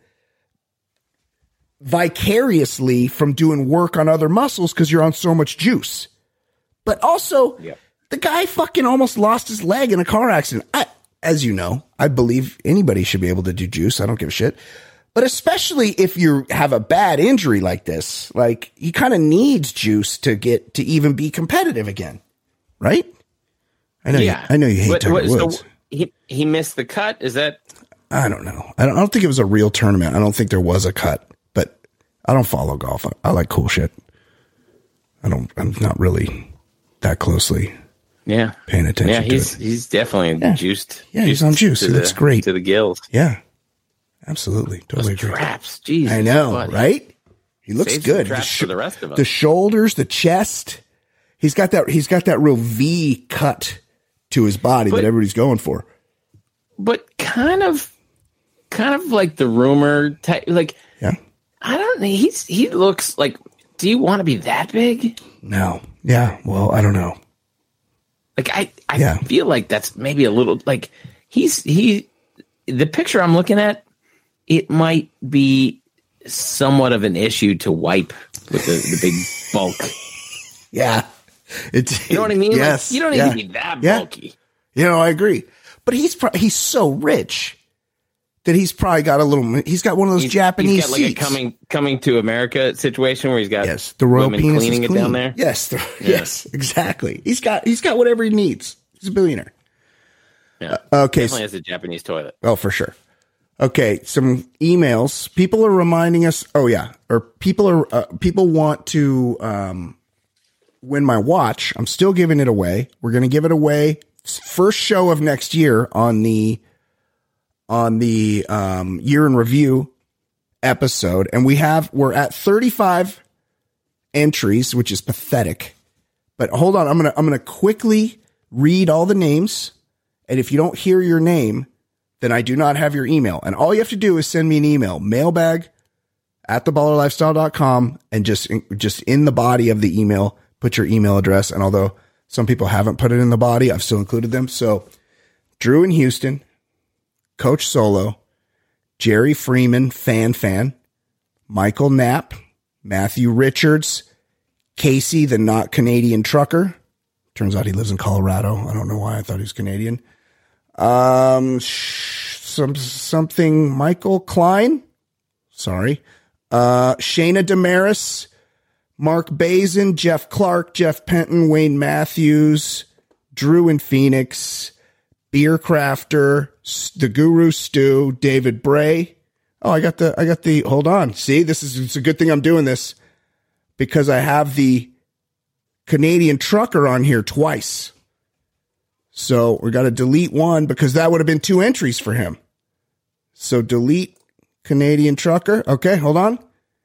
vicariously from doing work on other muscles because you're on so much juice. But also, the guy fucking almost lost his leg in a car accident. As you know, I believe anybody should be able to do juice. I don't give a shit. But especially if you have a bad injury like this, like, he kind of needs juice to get to even be competitive again, right? I know you hate Tiger Woods. So he missed the cut? Is that? I don't know. I don't think it was a real tournament. I don't think there was a cut, but I don't follow golf. I like cool shit. I'm not really that closely paying attention to it. He's definitely juiced. Yeah, he's on juice. He looks great. To the gills. Yeah, absolutely. Totally agree. Traps. Jesus, I know, right? He looks good. Traps for the rest of us. The shoulders, the chest. He's got that real V cut to his body that everybody's going for. But kind of like the rumor type, like, I don't know. He looks like, do you want to be that big? No. Yeah. Well, I don't know. Like, I feel like that's maybe a little, like, the picture I'm looking at, it might be somewhat of an issue to wipe with the big bulk. Yeah. You know what I mean? Yes. Like, you don't need to be that bulky. I agree. But he's so rich that he's probably got he's got one of those Japanese he's got like seats. a coming to America situation where he's got the royal women penis cleaning is it down there. Yes. Yes, exactly. He's got whatever he needs. He's a billionaire. Yeah. Okay. Definitely has a Japanese toilet. Oh, for sure. Okay, some emails. People are reminding us. Oh yeah, or people want to win my watch. I'm still giving it away. We're going to give it away first show of next year on the year in review episode, and we're at 35 entries, which is pathetic. But hold on, I'm gonna quickly read all the names, and if you don't hear your name, then I do not have your email. And all you have to do is send me an email, mailbag@theballerlifestyle.com, and just in the body of the email, put your email address. And although some people haven't put it in the body, I've still included them. So Drew in Houston, Coach Solo, Jerry Freeman, fan, Michael Knapp, Matthew Richards, Casey, the not Canadian trucker. Turns out he lives in Colorado. I don't know why I thought he was Canadian. Something Michael Klein. Sorry. Shayna Damaris, Mark Bazin, Jeff Clark, Jeff Penton, Wayne Matthews, Drew in Phoenix, Beer Crafter, the Guru Stu, David Bray. Oh, I got the, hold on. See, it's a good thing I'm doing this because I have the Canadian trucker on here twice. So we got to delete one because that would have been 2 entries for him. So delete Canadian trucker. Okay, hold on.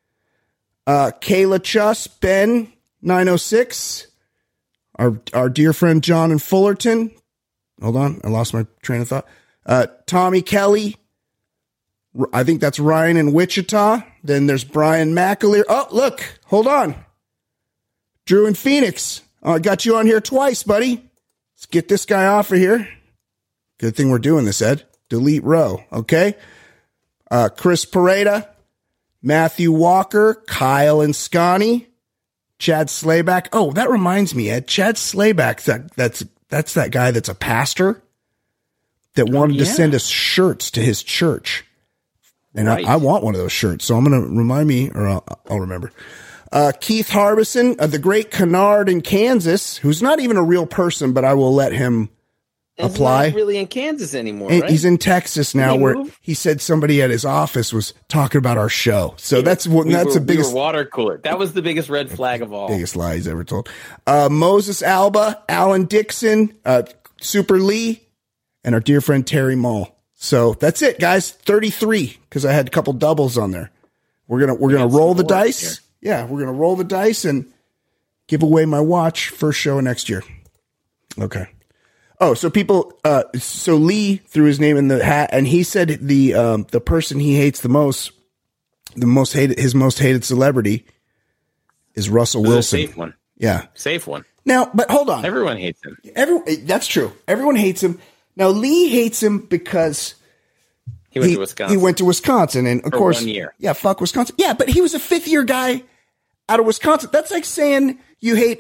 Kayla Chuss, Ben 906, our dear friend John in Fullerton. Hold on, I lost my train of thought. Tommy Kelly. I think that's Ryan in Wichita. Then there's Brian McAleer. Oh, look, hold on. Drew in Phoenix. Oh, I got you on here twice, buddy. Let's get this guy off of here. Good thing we're doing this, Ed. Delete row, okay? Chris Pareda, Matthew Walker, Kyle and Scotty, Chad Slayback. Oh, that reminds me, Ed. Chad Slayback, that's that guy that's a pastor that wanted to send us shirts to his church. And right. I want one of those shirts, so I'm going to remind me, or I'll remember. Keith Harbison, the great Kennard in Kansas, who's not even a real person, but I will let him apply. He's not really in Kansas anymore, and right? He's in Texas now, where he said somebody at his office was talking about our show. So that's the biggest water cooler. That was the biggest red flag of all. Biggest lie he's ever told. Moses Alba, Alan Dixon, Super Lee, and our dear friend Terry Mull. So that's it, guys. 33, because I had a couple doubles on there. We're gonna roll the dice. Here. Yeah, we're gonna roll the dice and give away my watch first show next year. Okay. Oh, so people. So Lee threw his name in the hat, and he said the person he hates the most his most hated celebrity is Russell Wilson. Safe one. Yeah, safe one. Now, but hold on. Everyone hates him. That's true. Everyone hates him. Now, Lee hates him because he went to Wisconsin. He went to Wisconsin, and of course, 1 year. Yeah, fuck Wisconsin. Yeah, but he was a 5th-year guy out of Wisconsin. That's like saying you hate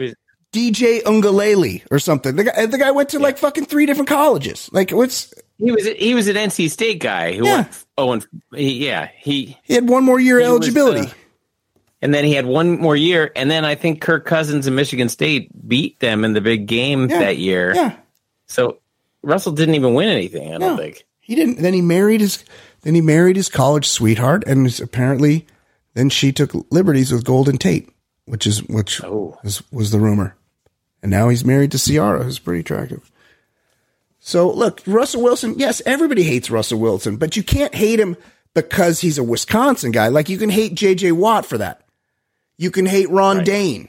DJ Ungalele or something. The guy went to like fucking 3 different colleges. Like what's he was an NC State guy who went. Oh, and he had 1 more year eligibility. And then he had 1 more year, and then I think Kirk Cousins and Michigan State beat them in the big game that year. Yeah. So Russell didn't even win anything, I don't think. He didn't. Then he married his college sweetheart, and apparently then she took liberties with Golden Tate, which was the rumor. And now he's married to Ciara, who's pretty attractive. So look, Russell Wilson, yes, everybody hates Russell Wilson, but you can't hate him because he's a Wisconsin guy. Like you can hate JJ Watt for that. You can hate Ron Dane.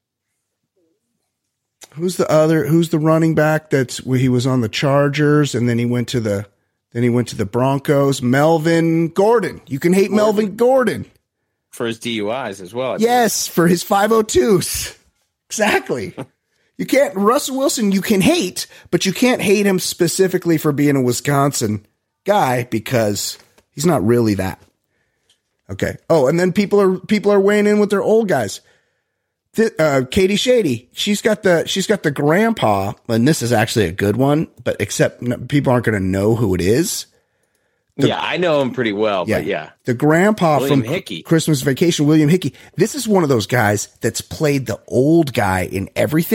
Who's the running back that's where he was on the Chargers and then he went to the Broncos? Melvin Gordon. You can hate Melvin Gordon for his DUIs as well. Yes, for his 502s. Exactly. You can't Russell Wilson you can hate, but you can't hate him specifically for being a Wisconsin guy because he's not really that. Okay. Oh, and then people are weighing in with their old guys. Katie Shady, she's got the grandpa, and this is actually a good one, but except people aren't going to know who it is. I know him pretty well, but yeah. The grandpa William from Hickey. Christmas Vacation, William Hickey. This is one of those guys that's played the old guy in everything.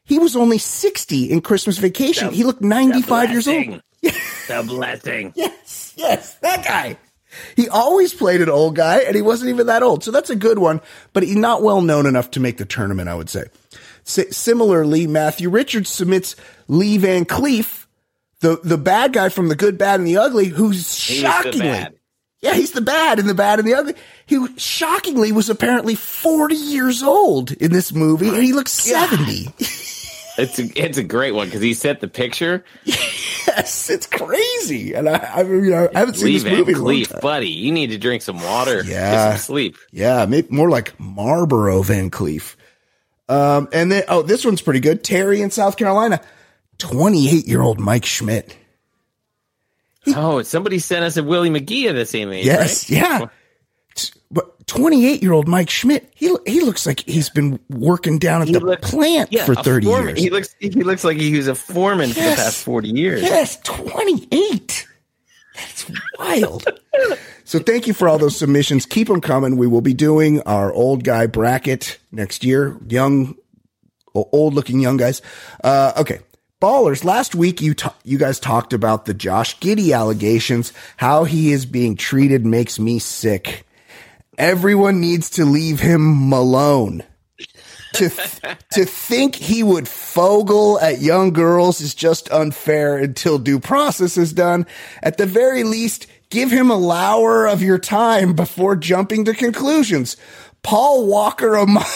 He was only 60 in Christmas Vacation. He looked 95 years old. The blessing. Yes, that guy. He always played an old guy, and he wasn't even that old. So that's a good one, but he's not well known enough to make the tournament, I would say. Similarly, Matthew Richards submits Lee Van Cleef, the bad guy from The Good, Bad, and the Ugly, who's shockingly... Yeah, he's the bad and the bad and the ugly. He shockingly was apparently 40 years old in this movie, and he looks 70. It's a great one because he set the picture. Yes, it's crazy, and I haven't seen this movie. Cleef, buddy, you need to drink some water. Yeah, get some sleep. Yeah, maybe more like Marlboro Van Cleef. And then this one's pretty good. Terry in South Carolina, 28-year-old Mike Schmidt. Somebody sent us a Willie McGee of the same age. Yes, right? Yeah. But 28-year-old Mike Schmidt, he looks like he's been working down at the plant for 30 years. He looks like he was a foreman for the past 40 years. Yes, 28. That's wild. So thank you for all those submissions. Keep them coming. We will be doing our old guy bracket next year. Old-looking young guys. Okay. Ballers, last week you guys talked about the Josh Giddey allegations. How he is being treated makes me sick. Everyone needs to leave him alone. To think he would fogle at young girls is just unfair until due process is done. At the very least, give him an hour of your time before jumping to conclusions. Paul Walker.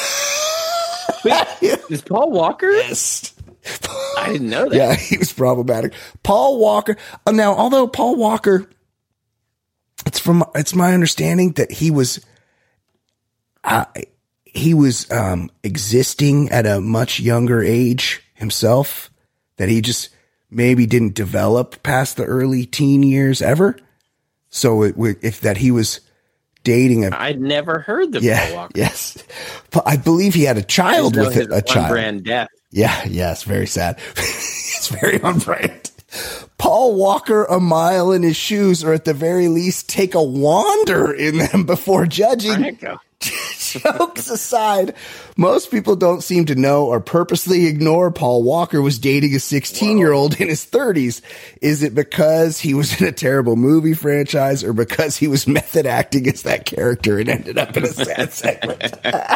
Is Paul Walker? Yes. I didn't know that. Yeah, he was problematic. Paul Walker. Now, although Paul Walker, it's my understanding that he was existing at a much younger age himself, that he just maybe didn't develop past the early teen years ever. So he was dating I'd never heard the Paul Walker. Yes. I believe he had a child with a child. Brand death. Yeah, it's very sad. It's very on brand. Paul Walker a mile in his shoes, or at the very least take a wander in them before judging. Jokes aside, most people don't seem to know or purposely ignore Paul Walker was dating a 16-year-old in his 30s. Is it because he was in a terrible movie franchise, or because he was method acting as that character and ended up in a sad segment?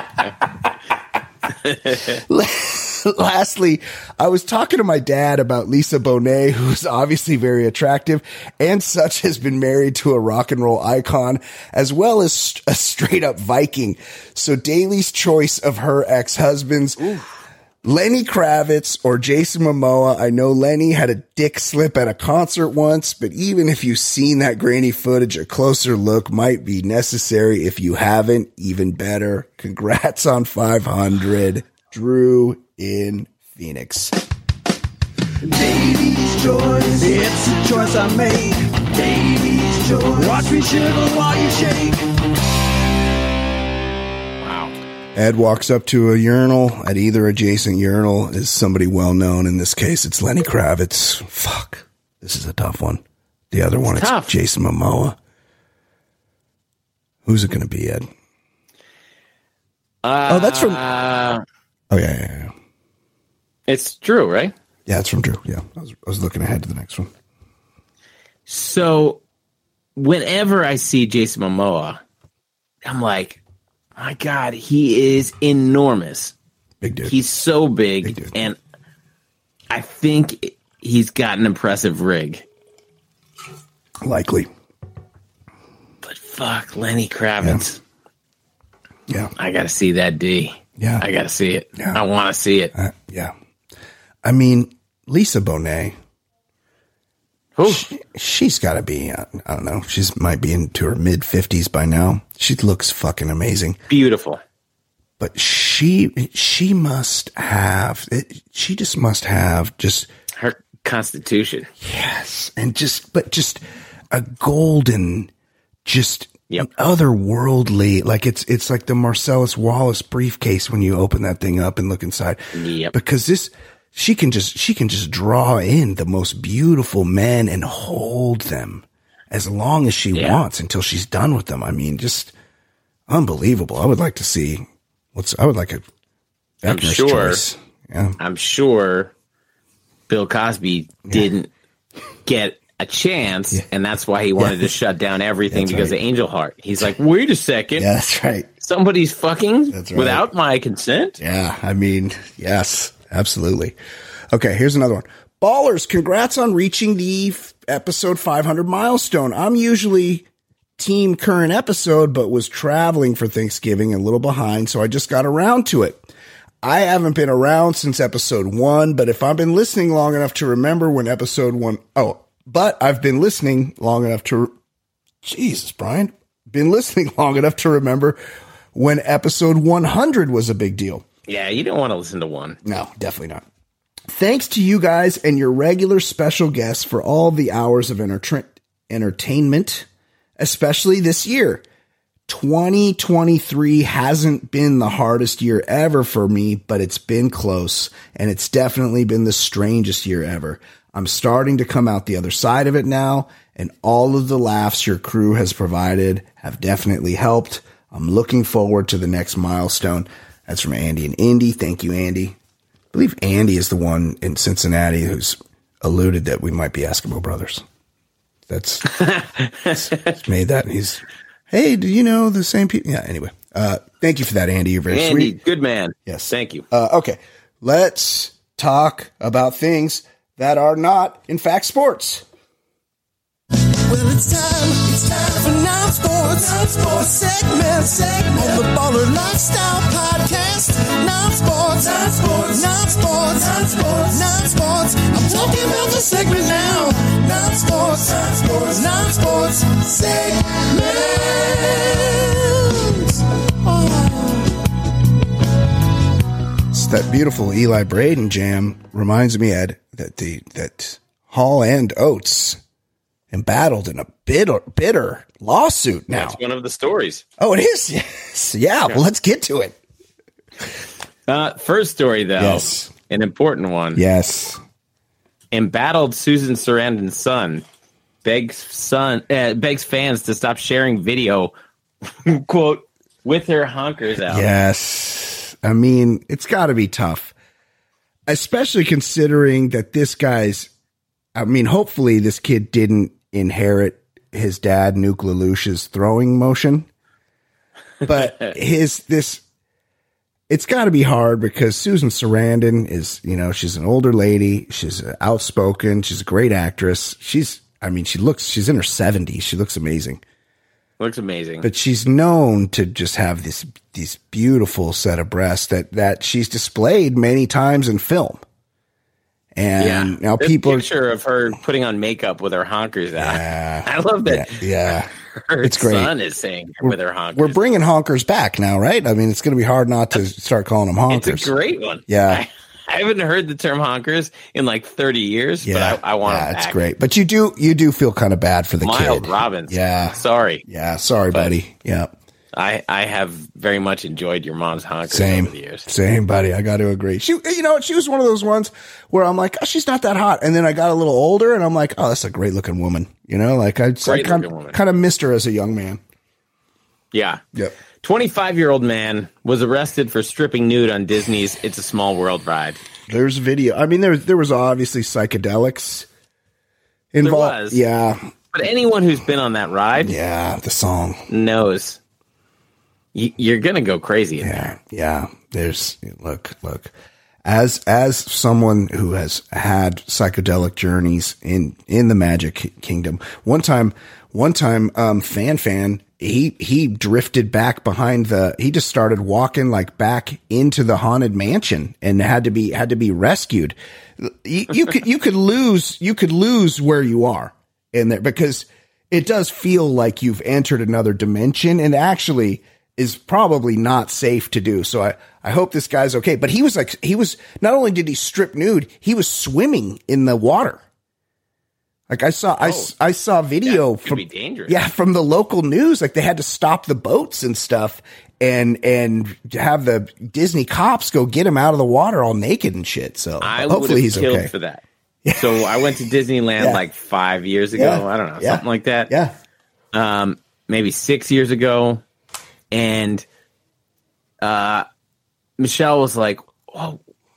Lastly, I was talking to my dad about Lisa Bonet, who's obviously very attractive and such has been married to a rock and roll icon as well as a straight up Viking. So Daly's choice of her ex-husbands, Lenny Kravitz or Jason Momoa. I know Lenny had a dick slip at a concert once, but even if you've seen that grainy footage, a closer look might be necessary. If you haven't, even better. Congrats on 500. Drew in Phoenix. Daly's choice, it's a choice I make. Daly's choice, watch me shiver while you shake. Wow. Ed walks up to a urinal. At either adjacent urinal is somebody well known. In this case, it's Lenny Kravitz. Fuck. This is a tough one. The other one, it's Jason Momoa. Who's it going to be, Ed? That's from... Oh, yeah. It's Drew, right? Yeah, it's from Drew. Yeah, I was looking ahead to the next one. So, whenever I see Jason Momoa, I'm like, my God, he is enormous. Big dude. He's so big and I think he's got an impressive rig. Likely. But fuck, Lenny Kravitz. Yeah. I got to see that D. Yeah. I got to see it. Yeah. I want to see it. Yeah. I mean, Lisa Bonet. She's got to be, I don't know, might be into her mid-50s by now. She looks fucking amazing. Beautiful. But she must have, she just must have just... her constitution. Yes. And just a golden, just... Yep. Otherworldly, like it's like the Marcellus Wallace briefcase when you open that thing up and look inside. Yep. Because she can just draw in the most beautiful men and hold them as long as she wants until she's done with them. I mean, just unbelievable. I would like to see a Beckner's choice. Yeah. I'm sure Bill Cosby didn't get a chance, and that's why he wanted to shut down everything because of Angel Heart. He's like, wait a second. Yeah, that's right. Somebody's fucking without my consent? Yeah, I mean, yes, absolutely. Okay, here's another one. Ballers, congrats on reaching the episode 500 milestone. I'm usually team current episode, but was traveling for Thanksgiving and a little behind, so I just got around to it. I haven't been around since episode 1, but if I've been listening long enough to remember when episode 1... But I've been listening long enough to... Jesus, Brian. Been listening long enough to remember when episode 100 was a big deal. Yeah, you don't want to listen to one. No, definitely not. Thanks to you guys and your regular special guests for all the hours of entertainment, especially this year. 2023 hasn't been the hardest year ever for me, but it's been close, and it's definitely been the strangest year ever. I'm starting to come out the other side of it now, and all of the laughs your crew has provided have definitely helped. I'm looking forward to the next milestone. That's from Andy and Indy. Thank you, Andy. I believe Andy is the one in Cincinnati who's alluded that we might be Eskimo brothers. That's he's made that. And he's, hey, do you know the same people? Yeah, anyway. Thank you for that, Andy. You're very Andy, sweet. good man. Yes. Thank you. Okay. Let's talk about things that are not, in fact, sports. Well, it's time for non-sports segment on the Baller Lifestyle Podcast. Non-sports. I'm talking about the segment now. Non-sports segment. So that beautiful Eli Braden jam reminds me, Ed, that Hall and Oates embattled in a bitter lawsuit now. That's one of the stories. Oh, it is? Yes. Yeah, well, let's get to it. First story, though. Yes. An important one. Yes. Embattled Susan Sarandon's son begs fans to stop sharing video, quote, with her honkers out. Yes. I mean, it's got to be tough, especially considering that this guy's, I mean, hopefully this kid didn't inherit his dad, Nuke LaLoosh's throwing motion, but it's got to be hard because Susan Sarandon is, she's an older lady. She's outspoken. She's a great actress. She's in her 70s. She looks amazing. Looks amazing. But she's known to just have these beautiful set of breasts that she's displayed many times in film. And now people picture of her putting on makeup with her honkers out. Yeah, I love that. Yeah. Her it's great. son is saying with her honkers. We're bringing honkers back now, right? I mean, it's going to be hard not to start calling them honkers. It's a great one. Yeah. I haven't heard the term honkers in like 30 years, but I want it back. It's great. But you do feel kind of bad for the Mild kid. Robinson. Yeah. Sorry. Yeah. Sorry, buddy. Yeah. I have very much enjoyed your mom's honkers over the years. Same, buddy. I got to agree. She was one of those ones where I'm like, oh, she's not that hot. And then I got a little older and I'm like, oh, that's a great looking woman. I kind of missed her as a young man. Yeah. Yep. 25-year-old man was arrested for stripping nude on Disney's It's a Small World ride. There's video. I mean, there was obviously psychedelics involved. There was. Yeah. But anyone who's been on that ride, the song knows you're gonna go crazy. Yeah. There's look. As someone who has had psychedelic journeys in the Magic Kingdom, one time, Fan. He drifted back behind he just started walking like back into the haunted mansion and had to be rescued. You could lose where you are in there because it does feel like you've entered another dimension and actually is probably not safe to do. So I hope this guy's okay. But he was not only did he strip nude, he was swimming in the water. Like I saw video from the local news. Like they had to stop the boats and stuff and have the Disney cops go get him out of the water all naked and shit. So hopefully he's killed okay for that. So I went to Disneyland like 5 years ago. I don't know, something like that. Yeah. Maybe 6 years ago. And Michelle was like, "Oh,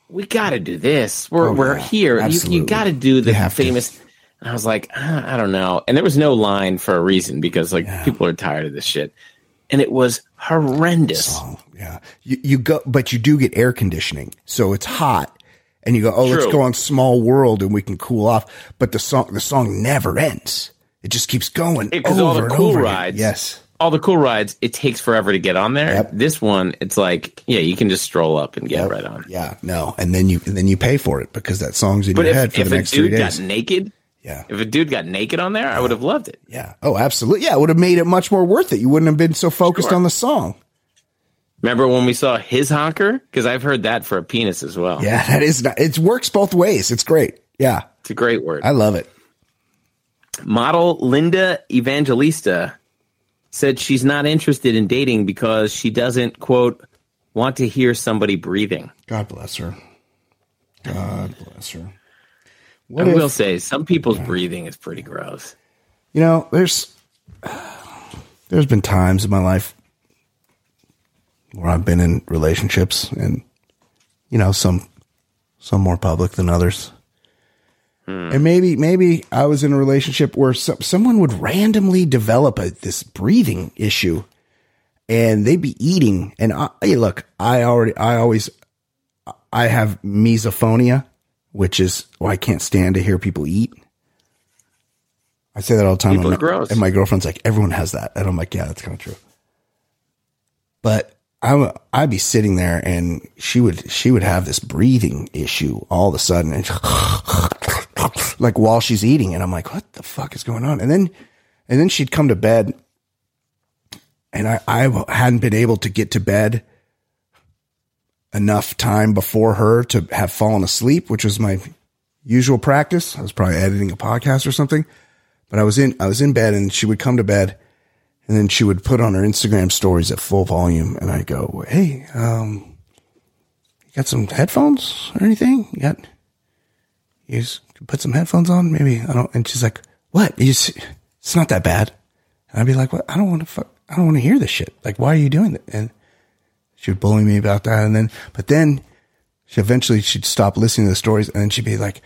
we got to do this. We're here. You got to do the famous. And I was like, I don't know. And there was no line for a reason because people are tired of this shit. And it was horrendous. Yeah. You go, but you do get air conditioning. So it's hot. And you go, let's go on Small World and we can cool off. But the song never ends. It just keeps going over all the and cool over rides. Again. Yes. All the cool rides, it takes forever to get on there. Yep. This one, it's like, you can just stroll up and get right on. Yeah, no. And then you pay for it because that song's in your head for the next 3 days. But if a dude got naked, if a dude got naked on there, I would have loved it. Yeah. Oh, absolutely. Yeah, it would have made it much more worth it. You wouldn't have been so focused on the song. Remember when we saw his honker? Because I've heard that for a penis as well. Yeah, that is. It works both ways. It's great. Yeah. It's a great word. I love it. Model Linda Evangelista said she's not interested in dating because she doesn't, quote, want to hear somebody breathing. God bless her. God bless her. I will say, some people's breathing is pretty gross. You know, there's been times in my life where I've been in relationships and, some more public than others. And maybe I was in a relationship where someone would randomly develop this breathing issue and they'd be eating. And I have misophonia, which is, I can't stand to hear people eat. I say that all the time. People are gross. And my girlfriend's like, everyone has that. And I'm like, yeah, that's kind of true. But I'd be sitting there and she would have this breathing issue all of a sudden. And like while she's eating, and I'm like, what the fuck is going on? And then she'd come to bed and I hadn't been able to get to bed enough time before her to have fallen asleep, which was my usual practice. I was probably editing a podcast or something, but I was in bed and she would come to bed and then she would put on her Instagram stories at full volume. And I go, hey, you got some headphones or anything? You just put some headphones on? Maybe I don't. And she's like, what? It's not that bad. And I'd be like, what? I don't want to hear this shit. Like, why are you doing that? And she would bully me about that. But then she'd stop listening to the stories and then she'd be like,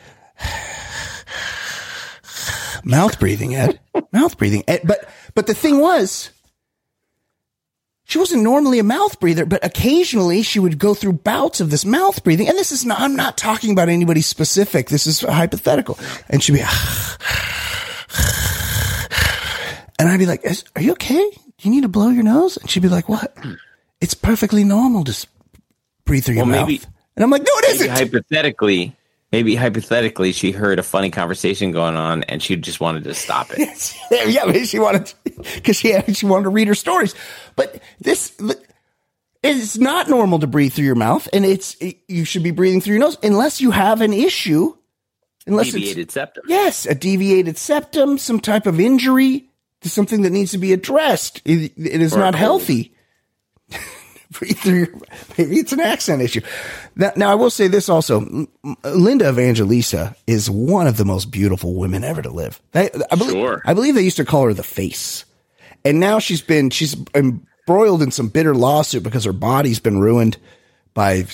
mouth breathing, Ed, mouth breathing. But the thing was, she wasn't normally a mouth breather, but occasionally she would go through bouts of this mouth breathing. And I'm not talking about anybody specific. This is hypothetical. And she'd be, and I'd be like, are you okay? Do you need to blow your nose? And she'd be like, what? It's perfectly normal to breathe through your mouth. And I'm like, no, it isn't. Maybe hypothetically, she heard a funny conversation going on and she just wanted to stop it. Yeah, maybe she wanted because she wanted to read her stories. But it's not normal to breathe through your mouth, and you should be breathing through your nose unless you have an issue. Deviated septum. Yes, a deviated septum, some type of injury, something that needs to be addressed. It is not healthy. Breathe through maybe it's an accent issue. Now, I will say this also. Linda Evangelista is one of the most beautiful women ever to live. I believe they used to call her the face. And now she's embroiled in some bitter lawsuit because her body's been ruined by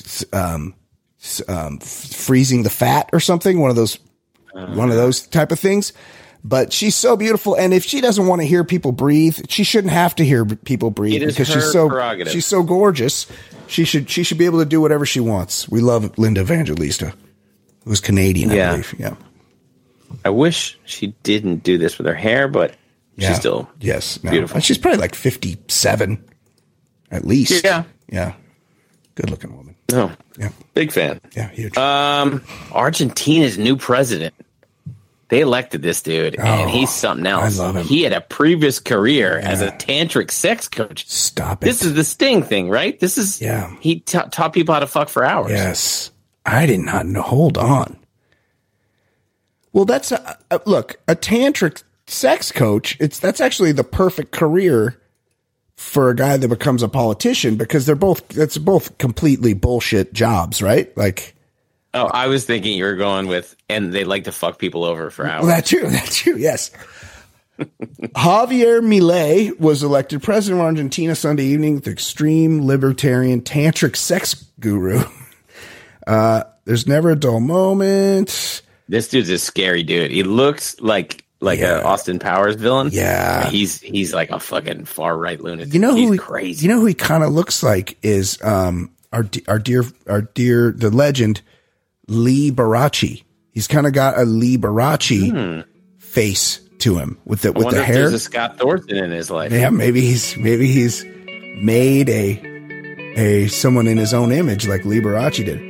freezing the fat or something, one of those type of things. But she's so beautiful, and if she doesn't want to hear people breathe, she shouldn't have to hear people breathe because she's so gorgeous. She should be able to do whatever she wants. We love Linda Evangelista, who's Canadian, I believe. Yeah. I wish she didn't do this with her hair, but she's still beautiful. And she's probably like 57 at least. Yeah. Good looking woman. No. Yeah. Big fan. Yeah, huge. Argentina's new president. They elected this dude, and he's something else. I love him. He had a previous career as a tantric sex coach. Stop it. This is the Sting thing, right? This is he taught people how to fuck for hours. Yes. I did not know. Hold on. Well, that's look, a tantric sex coach. That's actually the perfect career for a guy that becomes a politician because that's both completely bullshit jobs, right? Like. Oh, I was thinking you were going with, and they like to fuck people over for hours. Well, that's true. Yes. Javier Milei was elected president of Argentina Sunday evening. The extreme libertarian tantric sex guru There's never a dull moment. This dude's a scary dude. He looks like a Austin Powers villain. Yeah. He's like a fucking far right lunatic. He's crazy. You know who he kind of looks like is our dear the legend Lee Baracci. He's kind of got a Lee Baracci face to him with the hair. There's a Scott Thornton in his life. Yeah, maybe he's made a someone in his own image like Lee Baracci did.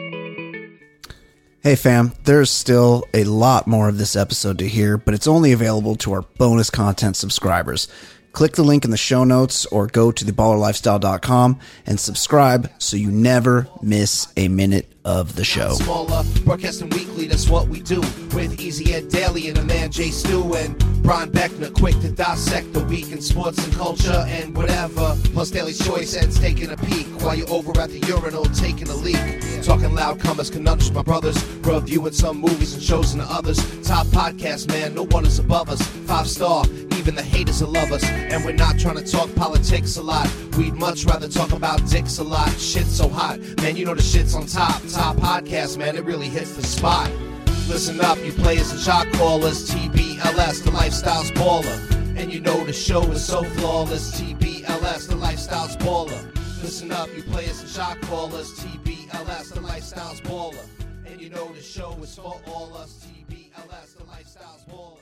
Hey fam, there's still a lot more of this episode to hear, but it's only available to our bonus content subscribers. Click the link in the show notes or go to theballerlifestyle.com and subscribe so you never miss a minute of the show. Smaller, broadcasting weekly, that's what we do. With Easy Ed Daily and a man Jay Stu and Brian Beckner, quick to dissect the week in sports and culture and whatever. Plus Daily's Choice Ed's taking a peek while you're over at the urinal taking a leak. Talking loud comers, conundrums, my brothers. Reviewing some movies and shows and others. Top podcast, man, no one is above us. 5-star, even the haters will love us. And we're not trying to talk politics a lot. We'd much rather talk about dicks a lot. Shit's so hot, man, you know the shit's on top. Top podcast, man, it really hits the spot. Listen up, you players and shot callers. TBLS, the lifestyle's baller. And you know the show is so flawless. TBLS, the lifestyle's baller. Listen up, you players and shot callers. TBLS, the lifestyle's baller. And you know the show is for all us. TBLS, the lifestyle's baller.